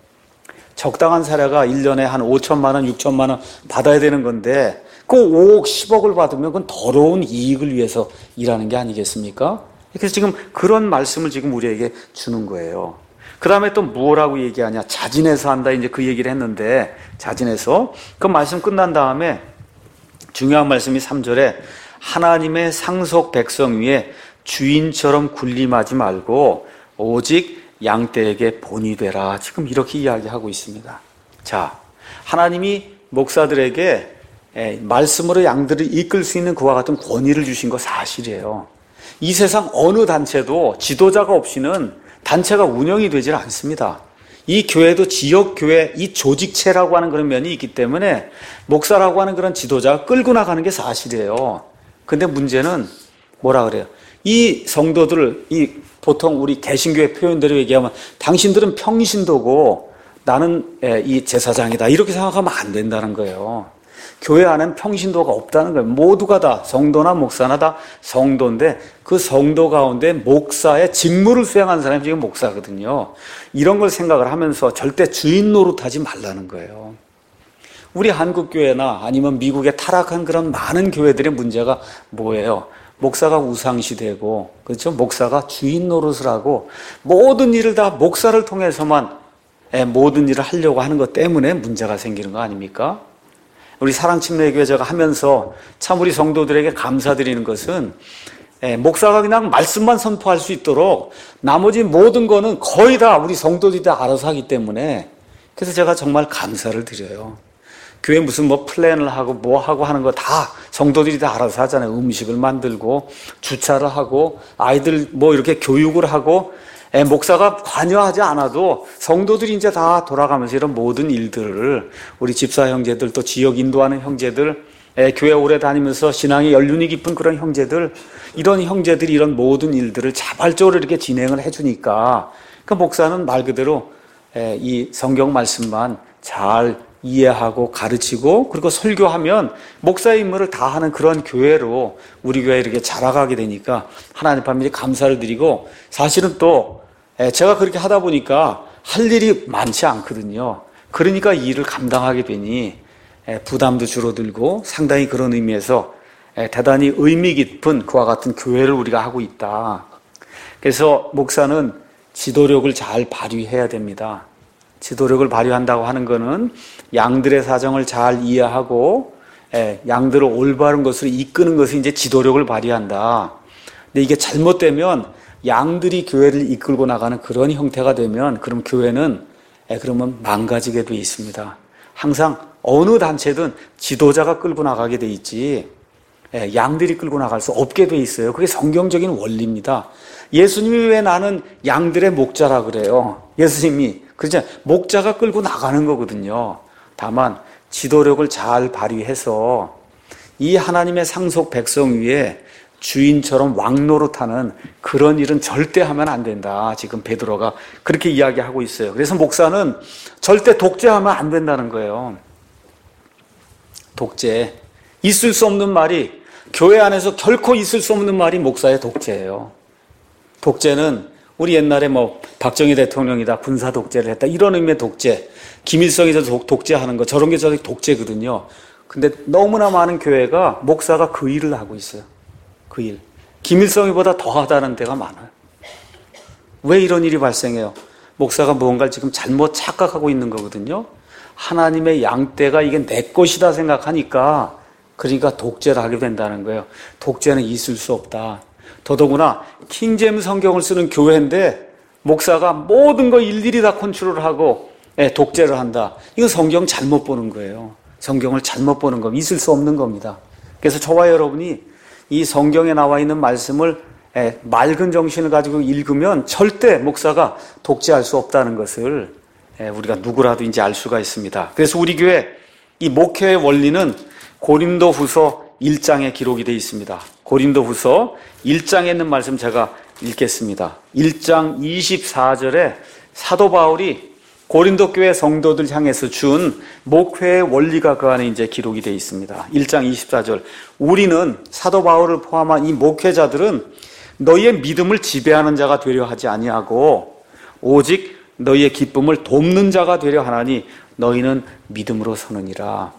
적당한 사례가 1년에 한 5천만 원, 6천만 원 받아야 되는 건데 그 5억, 10억을 받으면 그건 더러운 이익을 위해서 일하는 게 아니겠습니까? 그래서 지금 그런 말씀을 지금 우리에게 주는 거예요. 그 다음에 또 뭐라고 얘기하냐? 자진해서 한다. 이제 그 얘기를 했는데, 자진해서. 그 말씀 끝난 다음에 중요한 말씀이 3절에 하나님의 상속 백성 위에 주인처럼 군림하지 말고 오직 양떼에게 본이 되라. 지금 이렇게 이야기하고 있습니다. 자, 하나님이 목사들에게 말씀으로 양들을 이끌 수 있는 그와 같은 권위를 주신 거 사실이에요. 이 세상 어느 단체도 지도자가 없이는 단체가 운영이 되질 않습니다. 이 교회도 지역교회, 이 조직체라고 하는 그런 면이 있기 때문에 목사라고 하는 그런 지도자가 끌고 나가는 게 사실이에요. 근데 문제는 뭐라 그래요? 이 성도들을, 보통 우리 개신교회 표현대로 얘기하면 당신들은 평신도고 나는 이 제사장이다. 이렇게 생각하면 안 된다는 거예요. 교회 안에는 평신도가 없다는 거예요. 모두가 다 성도나 목사나 다 성도인데 그 성도 가운데 목사의 직무를 수행하는 사람이 지금 목사거든요. 이런 걸 생각을 하면서 절대 주인 노릇하지 말라는 거예요. 우리 한국교회나 아니면 미국의 타락한 그런 많은 교회들의 문제가 뭐예요? 목사가 우상시되고, 그렇죠? 목사가 주인 노릇을 하고 모든 일을 다 목사를 통해서만 모든 일을 하려고 하는 것 때문에 문제가 생기는 거 아닙니까? 우리 사랑침례교회 제가 하면서 참 우리 성도들에게 감사드리는 것은 목사가 그냥 말씀만 선포할 수 있도록 나머지 모든 거는 거의 다 우리 성도들이 다 알아서 하기 때문에, 그래서 제가 정말 감사를 드려요. 교회 무슨 뭐 플랜을 하고 뭐 하고 하는 거 다 성도들이 다 알아서 하잖아요. 음식을 만들고 주차를 하고 아이들 뭐 이렇게 교육을 하고 목사가 관여하지 않아도 성도들이 이제 다 돌아가면서 이런 모든 일들을 우리 집사 형제들, 또 지역 인도하는 형제들, 교회 오래 다니면서 신앙의 연륜이 깊은 그런 형제들, 이런 형제들이 이런 모든 일들을 자발적으로 이렇게 진행을 해주니까 그 목사는 말 그대로 이 성경 말씀만 잘 이해하고 가르치고 그리고 설교하면 목사의 임무를 다 하는 그런 교회로 우리 교회에 이렇게 자라가게 되니까 하나님 앞에 감사를 드리고, 사실은 또 제가 그렇게 하다 보니까 할 일이 많지 않거든요. 그러니까 이 일을 감당하게 되니 부담도 줄어들고 상당히 그런 의미에서 대단히 의미 깊은 그와 같은 교회를 우리가 하고 있다. 그래서 목사는 지도력을 잘 발휘해야 됩니다. 지도력을 발휘한다고 하는 것은 양들의 사정을 잘 이해하고 양들을 올바른 것으로 이끄는 것이 이제 지도력을 발휘한다. 근데 이게 잘못되면 양들이 교회를 이끌고 나가는 그런 형태가 되면 그럼 교회는 그러면 망가지게 돼 있습니다. 항상 어느 단체든 지도자가 끌고 나가게 돼 있지 양들이 끌고 나갈 수 없게 돼 있어요. 그게 성경적인 원리입니다. 예수님이 왜 나는 양들의 목자라 그래요? 예수님이 그렇죠. 목자가 끌고 나가는 거거든요. 다만 지도력을 잘 발휘해서 이 하나님의 상속 백성 위에 주인처럼 왕노릇하는 그런 일은 절대 하면 안 된다. 지금 베드로가 그렇게 이야기하고 있어요. 그래서 목사는 절대 독재하면 안 된다는 거예요. 독재. 있을 수 없는 말이, 교회 안에서 결코 있을 수 없는 말이 목사의 독재예요. 독재는 우리 옛날에 뭐 박정희 대통령이다 군사 독재를 했다 이런 의미의 독재, 김일성이 독재하는 거 저런 게 저렇게 독재거든요. 근데 너무나 많은 교회가 목사가 그 일을 하고 있어요. 그 일. 김일성이보다 더하다는 데가 많아요. 왜 이런 일이 발생해요? 목사가 무언가를 지금 잘못 착각하고 있는 거거든요. 하나님의 양떼가 이게 내 것이다 생각하니까 그러니까 독재를 하게 된다는 거예요. 독재는 있을 수 없다. 더더구나 킹제임스 성경을 쓰는 교회인데 목사가 모든 거 일일이 다 컨트롤을 하고 독재를 한다. 이건 성경 잘못 보는 거예요. 성경을 잘못 보는 겁니다. 있을 수 없는 겁니다. 그래서 저와 여러분이 이 성경에 나와 있는 말씀을 맑은 정신을 가지고 읽으면 절대 목사가 독재할 수 없다는 것을 우리가 누구라도 이제 알 수가 있습니다. 그래서 우리 교회 이 목회의 원리는 고린도후서 1장에 기록이 되어 있습니다. 고린도후서 1장에 있는 말씀 제가 읽겠습니다. 1장 24절에 사도 바울이 고린도 교회 성도들 향해서 준 목회의 원리가 그 안에 이제 기록이 되어 있습니다. 1장 24절. 우리는 사도 바울을 포함한 이 목회자들은 너희의 믿음을 지배하는 자가 되려 하지 아니하고 오직 너희의 기쁨을 돕는 자가 되려 하나니 너희는 믿음으로 서느니라.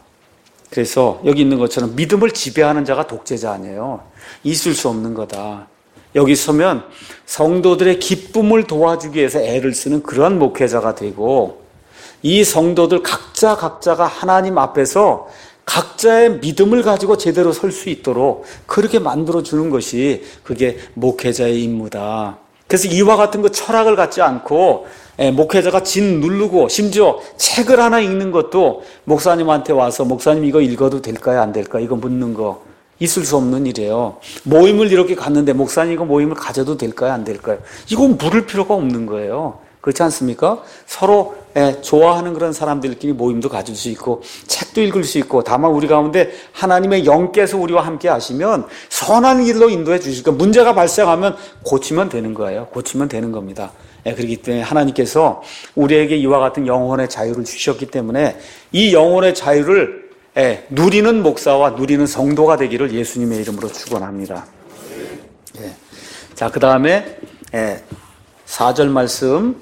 그래서 여기 있는 것처럼 믿음을 지배하는 자가 독재자 아니에요. 있을 수 없는 거다. 여기 서면 성도들의 기쁨을 도와주기 위해서 애를 쓰는 그런 목회자가 되고 이 성도들 각자가 하나님 앞에서 각자의 믿음을 가지고 제대로 설 수 있도록 그렇게 만들어주는 것이 그게 목회자의 임무다. 그래서 이와 같은 그 철학을 갖지 않고 목회자가 진 누르고 심지어 책을 하나 읽는 것도 목사님한테 와서 목사님 이거 읽어도 될까요? 안 될까요? 이거 묻는 거 있을 수 없는 일이에요. 모임을 이렇게 갔는데 목사님 이거 모임을 가져도 될까요? 안 될까요? 이건 물을 필요가 없는 거예요. 그렇지 않습니까? 서로 좋아하는 그런 사람들끼리 모임도 가질 수 있고 책도 읽을 수 있고 다만 우리 가운데 하나님의 영께서 우리와 함께 하시면 선한 길로 인도해 주시니까 문제가 발생하면 고치면 되는 거예요. 고치면 되는 겁니다. 그렇기 때문에 하나님께서 우리에게 이와 같은 영혼의 자유를 주셨기 때문에 이 영혼의 자유를 누리는 목사와 누리는 성도가 되기를 예수님의 이름으로 축원합니다. 자, 그 다음에 4절 말씀,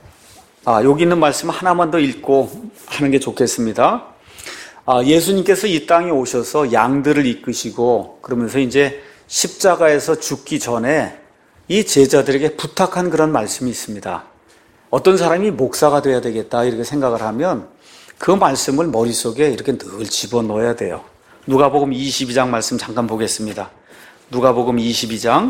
여기 있는 말씀 하나만 더 읽고 하는 게 좋겠습니다. 예수님께서 이 땅에 오셔서 양들을 이끄시고 그러면서 이제 십자가에서 죽기 전에 이 제자들에게 부탁한 그런 말씀이 있습니다. 어떤 사람이 목사가 돼야 되겠다 이렇게 생각을 하면 그 말씀을 머릿속에 이렇게 늘 집어넣어야 돼요. 누가복음 22장 말씀 잠깐 보겠습니다. 누가복음 22장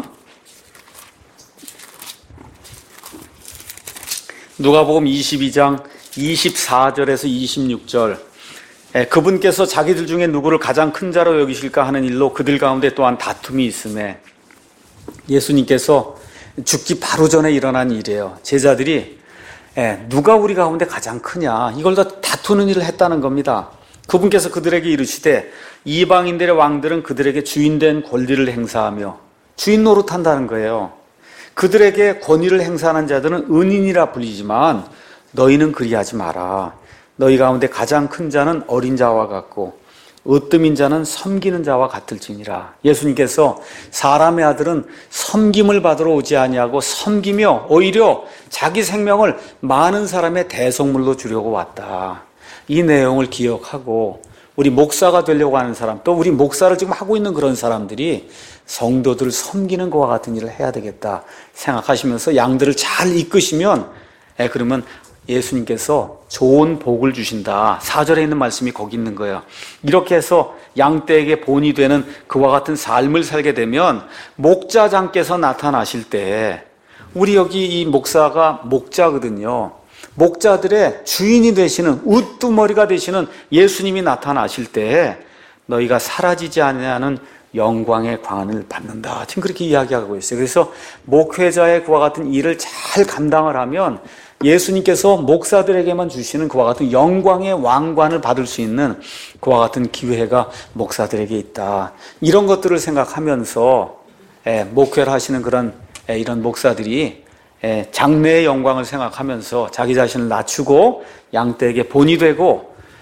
누가복음 22장 24절에서 26절. 그분께서 자기들 중에 누구를 가장 큰 자로 여기실까 하는 일로 그들 가운데 또한 다툼이 있음에 예수님께서 죽기 바로 전에 일어난 일이에요. 제자들이 누가 우리 가운데 가장 크냐 이걸 다 다투는 일을 했다는 겁니다. 그분께서 그들에게 이르시되 이방인들의 왕들은 그들에게 주인된 권리를 행사하며 주인 노릇한다는 거예요. 그들에게 권위를 행사하는 자들은 은인이라 불리지만 너희는 그리하지 마라. 너희 가운데 가장 큰 자는 어린 자와 같고 으뜸인 자는 섬기는 자와 같을지니라. 예수님께서 사람의 아들은 섬김을 받으러 오지 아니하고 섬기며 오히려 자기 생명을 많은 사람의 대속물로 주려고 왔다. 이 내용을 기억하고 우리 목사가 되려고 하는 사람 또 우리 목사를 지금 하고 있는 그런 사람들이 성도들을 섬기는 것과 같은 일을 해야 되겠다 생각하시면서 양들을 잘 이끄시면 그러면 예수님께서 좋은 복을 주신다. 4절에 있는 말씀이 거기 있는 거예요. 이렇게 해서 양떼에게 본이 되는 그와 같은 삶을 살게 되면 목자장께서 나타나실 때 우리 여기 이 목사가 목자거든요. 목자들의 주인이 되시는 우두머리가 되시는 예수님이 나타나실 때 너희가 사라지지 않는 영광의 관을 받는다. 지금 그렇게 이야기하고 있어요. 그래서 목회자의 그와 같은 일을 잘 감당을 하면 예수님께서 목사들에게만 주시는 그와 같은 영광의 왕관을 받을 수 있는 그와 같은 기회가 목사들에게 있다. 이런 것들을 생각하면서 목회를 하시는 그런 이런 목사들이 장래의 영광을 생각하면서 자기 자신을 낮추고 양떼에게 본이 되고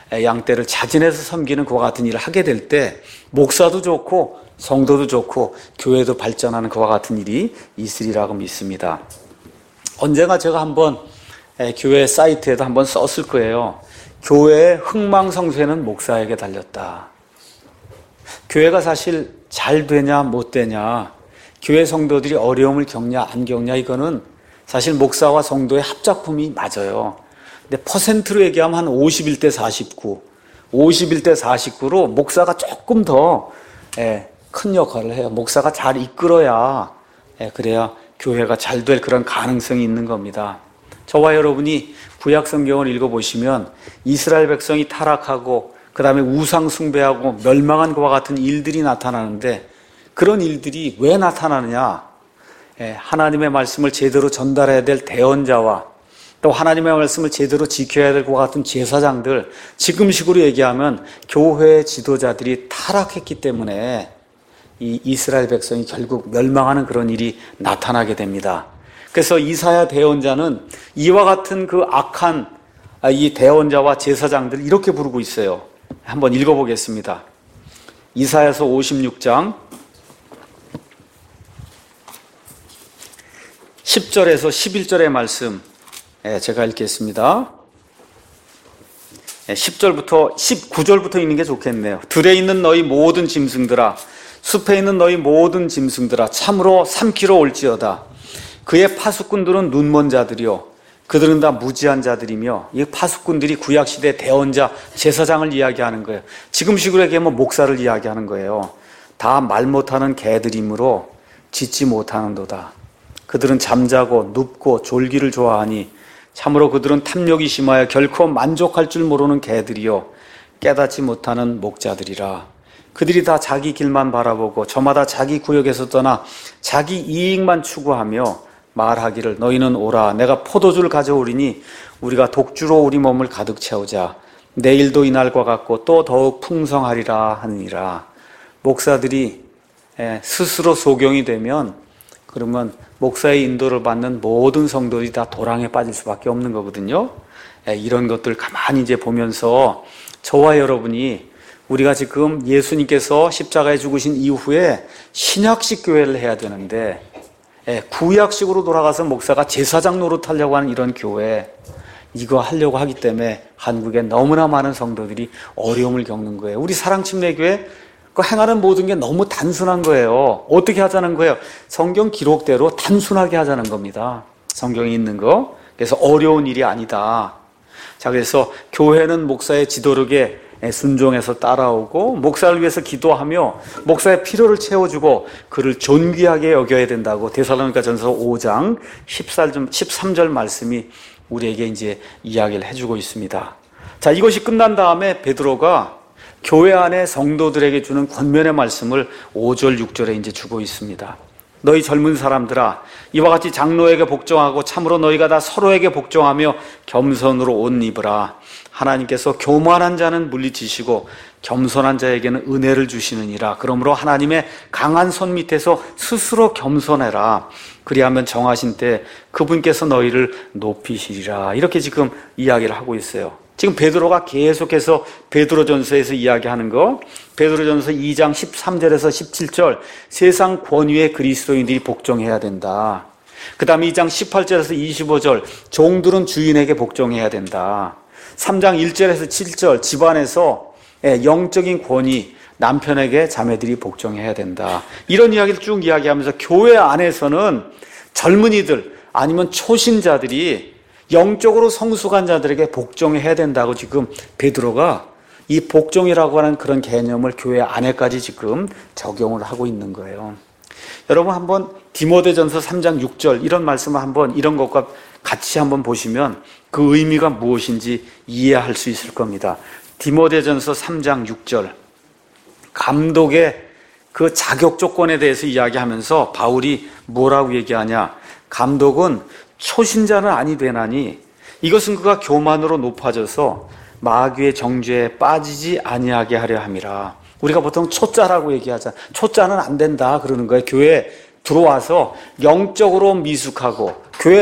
양떼를 자진해서 섬기는 그와 같은 일을 하게 될 때 목사도 좋고 성도도 좋고 교회도 발전하는 그와 같은 일이 있으리라고 믿습니다. 언젠가 제가 한번 교회 사이트에도 한번 썼을 거예요. 교회의 흥망성쇠는 목사에게 달렸다. 교회가 사실 잘 되냐 못 되냐, 교회 성도들이 어려움을 겪냐 안 겪냐, 이거는 사실 목사와 성도의 합작품이 맞아요. 근데 퍼센트로 얘기하면 한 51대 49, 51대 49로 목사가 조금 더 큰 역할을 해요. 목사가 잘 이끌어야, 그래야 교회가 잘 될 그런 가능성이 있는 겁니다. 저와 여러분이 구약 성경을 읽어보시면 이스라엘 백성이 타락하고 그 다음에 우상 숭배하고 멸망한 것과 같은 일들이 나타나는데, 그런 일들이 왜 나타나느냐? 하나님의 말씀을 제대로 전달해야 될 대언자와 또 하나님의 말씀을 제대로 지켜야 될 것과 같은 제사장들, 지금식으로 얘기하면 교회의 지도자들이 타락했기 때문에 이 이스라엘 백성이 결국 멸망하는 그런 일이 나타나게 됩니다. 그래서 이사야 대언자는 이와 같은 그 악한 이 대언자와 제사장들 이렇게 부르고 있어요. 한번 읽어보겠습니다. 이사야서 56장 10절에서 11절의 말씀 제가 읽겠습니다. 10절부터 19절부터 읽는 게 좋겠네요. 들에 있는 너희 모든 짐승들아, 숲에 있는 너희 모든 짐승들아, 참으로 삼키러 올지어다. 그의 파수꾼들은 눈먼 자들이요, 그들은 다 무지한 자들이며, 이 파수꾼들이 구약시대 대언자 제사장을 이야기하는 거예요. 지금식으로 얘기하면 목사를 이야기하는 거예요. 다 말 못하는 개들이므로 짖지 못하는도다. 그들은 잠자고 눕고 졸기를 좋아하니 참으로 그들은 탐욕이 심하여 결코 만족할 줄 모르는 개들이요, 깨닫지 못하는 목자들이라. 그들이 다 자기 길만 바라보고 저마다 자기 구역에서 떠나 자기 이익만 추구하며 말하기를 너희는 오라, 내가 포도주를 가져오리니 우리가 독주로 우리 몸을 가득 채우자. 내일도 이날과 같고 또 더욱 풍성하리라 하느니라. 목사들이 스스로 소경이 되면, 그러면 목사의 인도를 받는 모든 성도들이 다 도랑에 빠질 수밖에 없는 거거든요. 이런 것들 가만히 이제 보면서 저와 여러분이, 우리가 지금 예수님께서 십자가에 죽으신 이후에 신약식 교회를 해야 되는데 구약식으로 돌아가서 목사가 제사장 노릇하려고 하는 이런 교회, 이거 하려고 하기 때문에 한국에 너무나 많은 성도들이 어려움을 겪는 거예요. 우리 사랑침례교회 그 행하는 모든 게 너무 단순한 거예요. 어떻게 하자는 거예요? 성경 기록대로 단순하게 하자는 겁니다. 성경에 있는 거. 그래서 어려운 일이 아니다. 자, 그래서 교회는 목사의 지도력에 순종해서 따라오고 목사를 위해서 기도하며 목사의 필요를 채워주고 그를 존귀하게 여겨야 된다고 데살로니가전서 5장 13절 말씀이 우리에게 이제 이야기를 해주고 있습니다. 자, 이것이 끝난 다음에 베드로가 교회 안에 성도들에게 주는 권면의 말씀을 5절 6절에 이제 주고 있습니다. 너희 젊은 사람들아, 이와 같이 장로에게 복종하고 참으로 너희가 다 서로에게 복종하며 겸손으로 옷 입으라. 하나님께서 교만한 자는 물리치시고 겸손한 자에게는 은혜를 주시느니라. 그러므로 하나님의 강한 손 밑에서 스스로 겸손해라. 그리하면 정하신 때 그분께서 너희를 높이시리라. 이렇게 지금 이야기를 하고 있어요. 지금 베드로가 계속해서 베드로전서에서 이야기하는 거, 베드로전서 2장 13절에서 17절 세상 권위에 그리스도인들이 복종해야 된다. 그 다음에 2장 18절에서 25절 종들은 주인에게 복종해야 된다. 3장 1절에서 7절 집안에서 영적인 권위, 남편에게 자매들이 복종해야 된다. 이런 이야기를 쭉 이야기하면서 교회 안에서는 젊은이들 아니면 초신자들이 영적으로 성숙한 자들에게 복종해야 된다고 지금 베드로가 이 복종이라고 하는 그런 개념을 교회 안에까지 지금 적용을 하고 있는 거예요. 여러분 한번 디모데전서 3장 6절 이런 말씀을 한번 이런 것과 같이 한번 보시면 그 의미가 무엇인지 이해할 수 있을 겁니다. 디모데전서 3장 6절 감독의 그 자격 조건에 대해서 이야기하면서 바울이 뭐라고 얘기하냐? 감독은 초신자는 아니 되나니 이것은 그가 교만으로 높아져서 마귀의 정죄에 빠지지 아니하게 하려 함이라. 우리가 보통 초짜라고 얘기하잖아. 초짜는 안 된다 그러는 거예요. 교회에 들어와서 영적으로 미숙하고 교회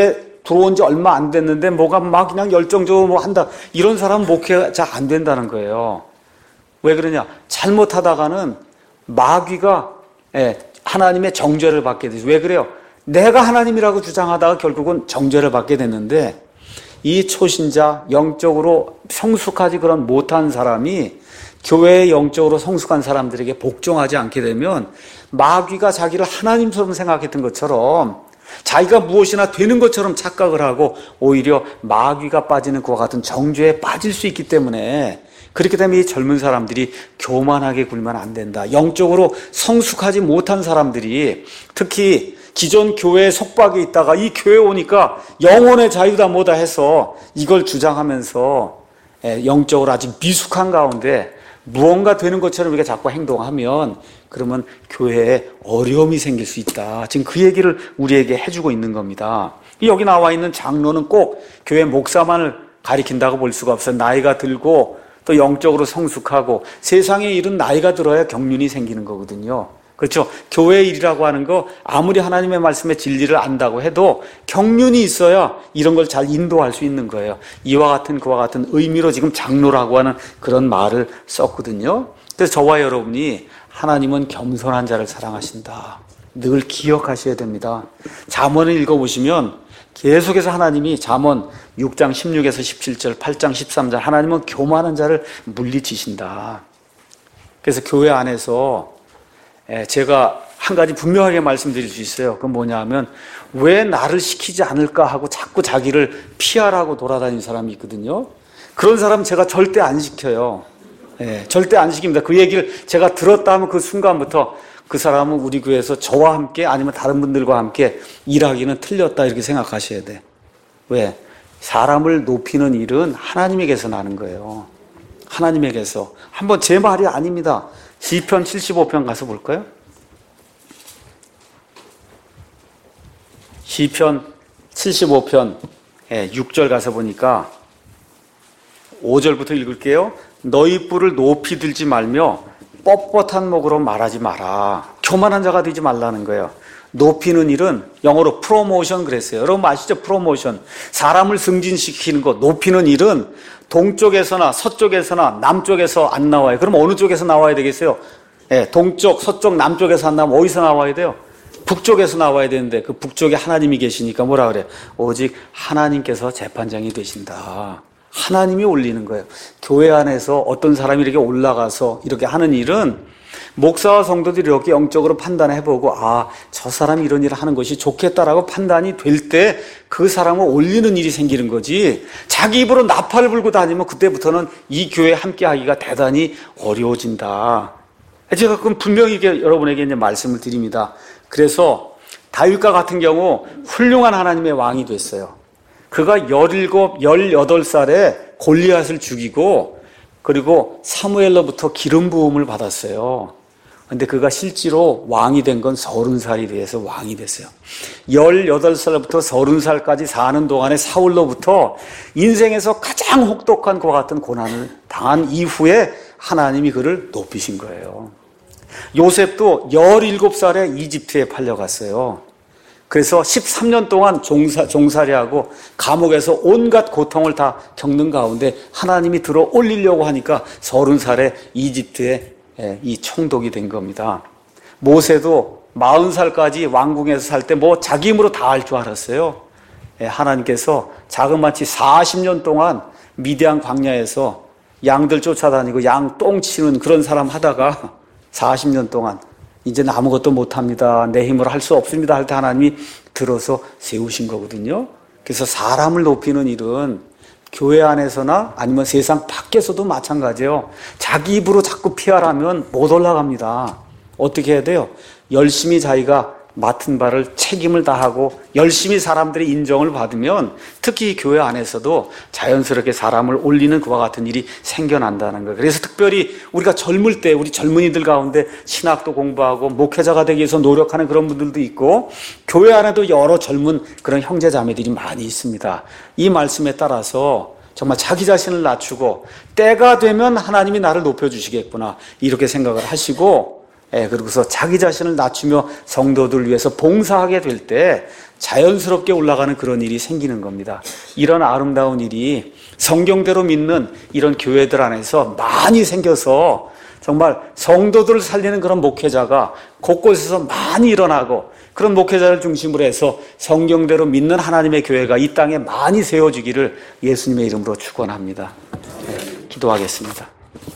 들어온 지 얼마 안 됐는데 뭐가 막 그냥 열정적으로 뭐 한다. 이런 사람은 목회가 잘 안 된다는 거예요. 왜 그러냐? 잘못하다가는 마귀가 하나님의 정죄를 받게 되죠. 왜 그래요? 내가 하나님이라고 주장하다가 결국은 정죄를 받게 됐는데 이 초신자, 영적으로 성숙하지 그런 못한 사람이 교회의 영적으로 성숙한 사람들에게 복종하지 않게 되면 마귀가 자기를 하나님처럼 생각했던 것처럼 자기가 무엇이나 되는 것처럼 착각을 하고 오히려 마귀가 빠지는 그와 같은 정죄에 빠질 수 있기 때문에 그렇기 때문에 이 젊은 사람들이 교만하게 굴면 안 된다. 영적으로 성숙하지 못한 사람들이 특히 기존 교회에 속박에 있다가 이 교회에 오니까 영혼의 자유다 뭐다 해서 이걸 주장하면서 영적으로 아직 미숙한 가운데 무언가 되는 것처럼 우리가 자꾸 행동하면 그러면 교회에 어려움이 생길 수 있다. 지금 그 얘기를 우리에게 해주고 있는 겁니다. 여기 나와 있는 장로는 꼭 교회 목사만을 가리킨다고 볼 수가 없어요. 나이가 들고 또 영적으로 성숙하고 세상에 일은 나이가 들어야 경륜이 생기는 거거든요. 그렇죠? 교회 일이라고 하는 거 아무리 하나님의 말씀의 진리를 안다고 해도 경륜이 있어야 이런 걸 잘 인도할 수 있는 거예요. 이와 같은 그와 같은 의미로 지금 장로라고 하는 그런 말을 썼거든요. 그래서 저와 여러분이 하나님은 겸손한 자를 사랑하신다. 늘 기억하셔야 됩니다. 잠언을 읽어보시면 계속해서 하나님이 잠언 6장 16에서 17절, 8장 13절 하나님은 교만한 자를 물리치신다. 그래서 교회 안에서 제가 한 가지 분명하게 말씀드릴 수 있어요. 그건 뭐냐 하면 왜 나를 시키지 않을까 하고 자꾸 자기를 피하라고 돌아다니는 사람이 있거든요. 그런 사람 제가 절대 안 시켜요. 절대 안 시킵니다. 그 얘기를 제가 들었다 하면 그 순간부터 그 사람은 우리 교회에서 저와 함께 아니면 다른 분들과 함께 일하기는 틀렸다 이렇게 생각하셔야 돼. 왜? 사람을 높이는 일은 하나님에게서 나는 거예요. 하나님에게서. 한번 제 말이 아닙니다. 시편 75편 가서 볼까요? 시편 75편 6절 가서 보니까 5절부터 읽을게요. 너희 뿔을 높이 들지 말며 뻣뻣한 목으로 말하지 마라. 교만한 자가 되지 말라는 거예요. 높이는 일은 영어로 프로모션 그랬어요. 여러분 아시죠? 프로모션. 사람을 승진시키는 것. 높이는 일은 동쪽에서나 서쪽에서나 남쪽에서 안 나와요. 그럼 어느 쪽에서 나와야 되겠어요? 동쪽, 서쪽, 남쪽에서 안 나오면 어디서 나와야 돼요? 북쪽에서 나와야 되는데 그 북쪽에 하나님이 계시니까 뭐라 그래요? 오직 하나님께서 재판장이 되신다. 하나님이 올리는 거예요. 교회 안에서 어떤 사람이 이렇게 올라가서 이렇게 하는 일은 목사와 성도들이 이렇게 영적으로 판단해보고 저 사람이 이런 일을 하는 것이 좋겠다라고 판단이 될 때 그 사람을 올리는 일이 생기는 거지 자기 입으로 나팔을 불고 다니면 그때부터는 이 교회에 함께하기가 대단히 어려워진다. 제가 그럼 분명히 여러분에게 이제 말씀을 드립니다. 그래서 다윗과 같은 경우 훌륭한 하나님의 왕이 됐어요. 그가 17, 18살에 골리앗을 죽이고 그리고 사무엘로부터 기름 부음을 받았어요. 근데 그가 실제로 왕이 된 건 30살이 돼서 왕이 됐어요. 18살부터 30살까지 사는 동안에 사울로부터 인생에서 가장 혹독한 그와 같은 고난을 당한 이후에 하나님이 그를 높이신 거예요. 요셉도 17살에 이집트에 팔려갔어요. 그래서 13년 동안 종살이하고 감옥에서 온갖 고통을 다 겪는 가운데 하나님이 들어 올리려고 하니까 30살에 이집트에 이 총독이 된 겁니다. 모세도 40살까지 왕궁에서 살 때 뭐 자기 힘으로 다 할 줄 알았어요. 하나님께서 자그마치 40년 동안 미디안 광야에서 양들 쫓아다니고 양 똥 치는 그런 사람 하다가 40년 동안 이제는 아무것도 못합니다. 내 힘으로 할 수 없습니다. 할 때 하나님이 들어서 세우신 거거든요. 그래서 사람을 높이는 일은 교회 안에서나 아니면 세상 밖에서도 마찬가지예요. 자기 입으로 자꾸 피하라면 못 올라갑니다. 어떻게 해야 돼요? 열심히 자기가 맡은 바를 책임을 다하고 열심히 사람들의 인정을 받으면 특히 교회 안에서도 자연스럽게 사람을 올리는 그와 같은 일이 생겨난다는 거예요. 그래서 특별히 우리가 젊을 때 우리 젊은이들 가운데 신학도 공부하고 목회자가 되기 위해서 노력하는 그런 분들도 있고 교회 안에도 여러 젊은 그런 형제 자매들이 많이 있습니다. 이 말씀에 따라서 정말 자기 자신을 낮추고 때가 되면 하나님이 나를 높여주시겠구나 이렇게 생각을 하시고 그리고서 자기 자신을 낮추며 성도들을 위해서 봉사하게 될 때 자연스럽게 올라가는 그런 일이 생기는 겁니다. 이런 아름다운 일이 성경대로 믿는 이런 교회들 안에서 많이 생겨서 정말 성도들을 살리는 그런 목회자가 곳곳에서 많이 일어나고, 그런 목회자를 중심으로 해서 성경대로 믿는 하나님의 교회가 이 땅에 많이 세워지기를 예수님의 이름으로 축원합니다. 기도하겠습니다.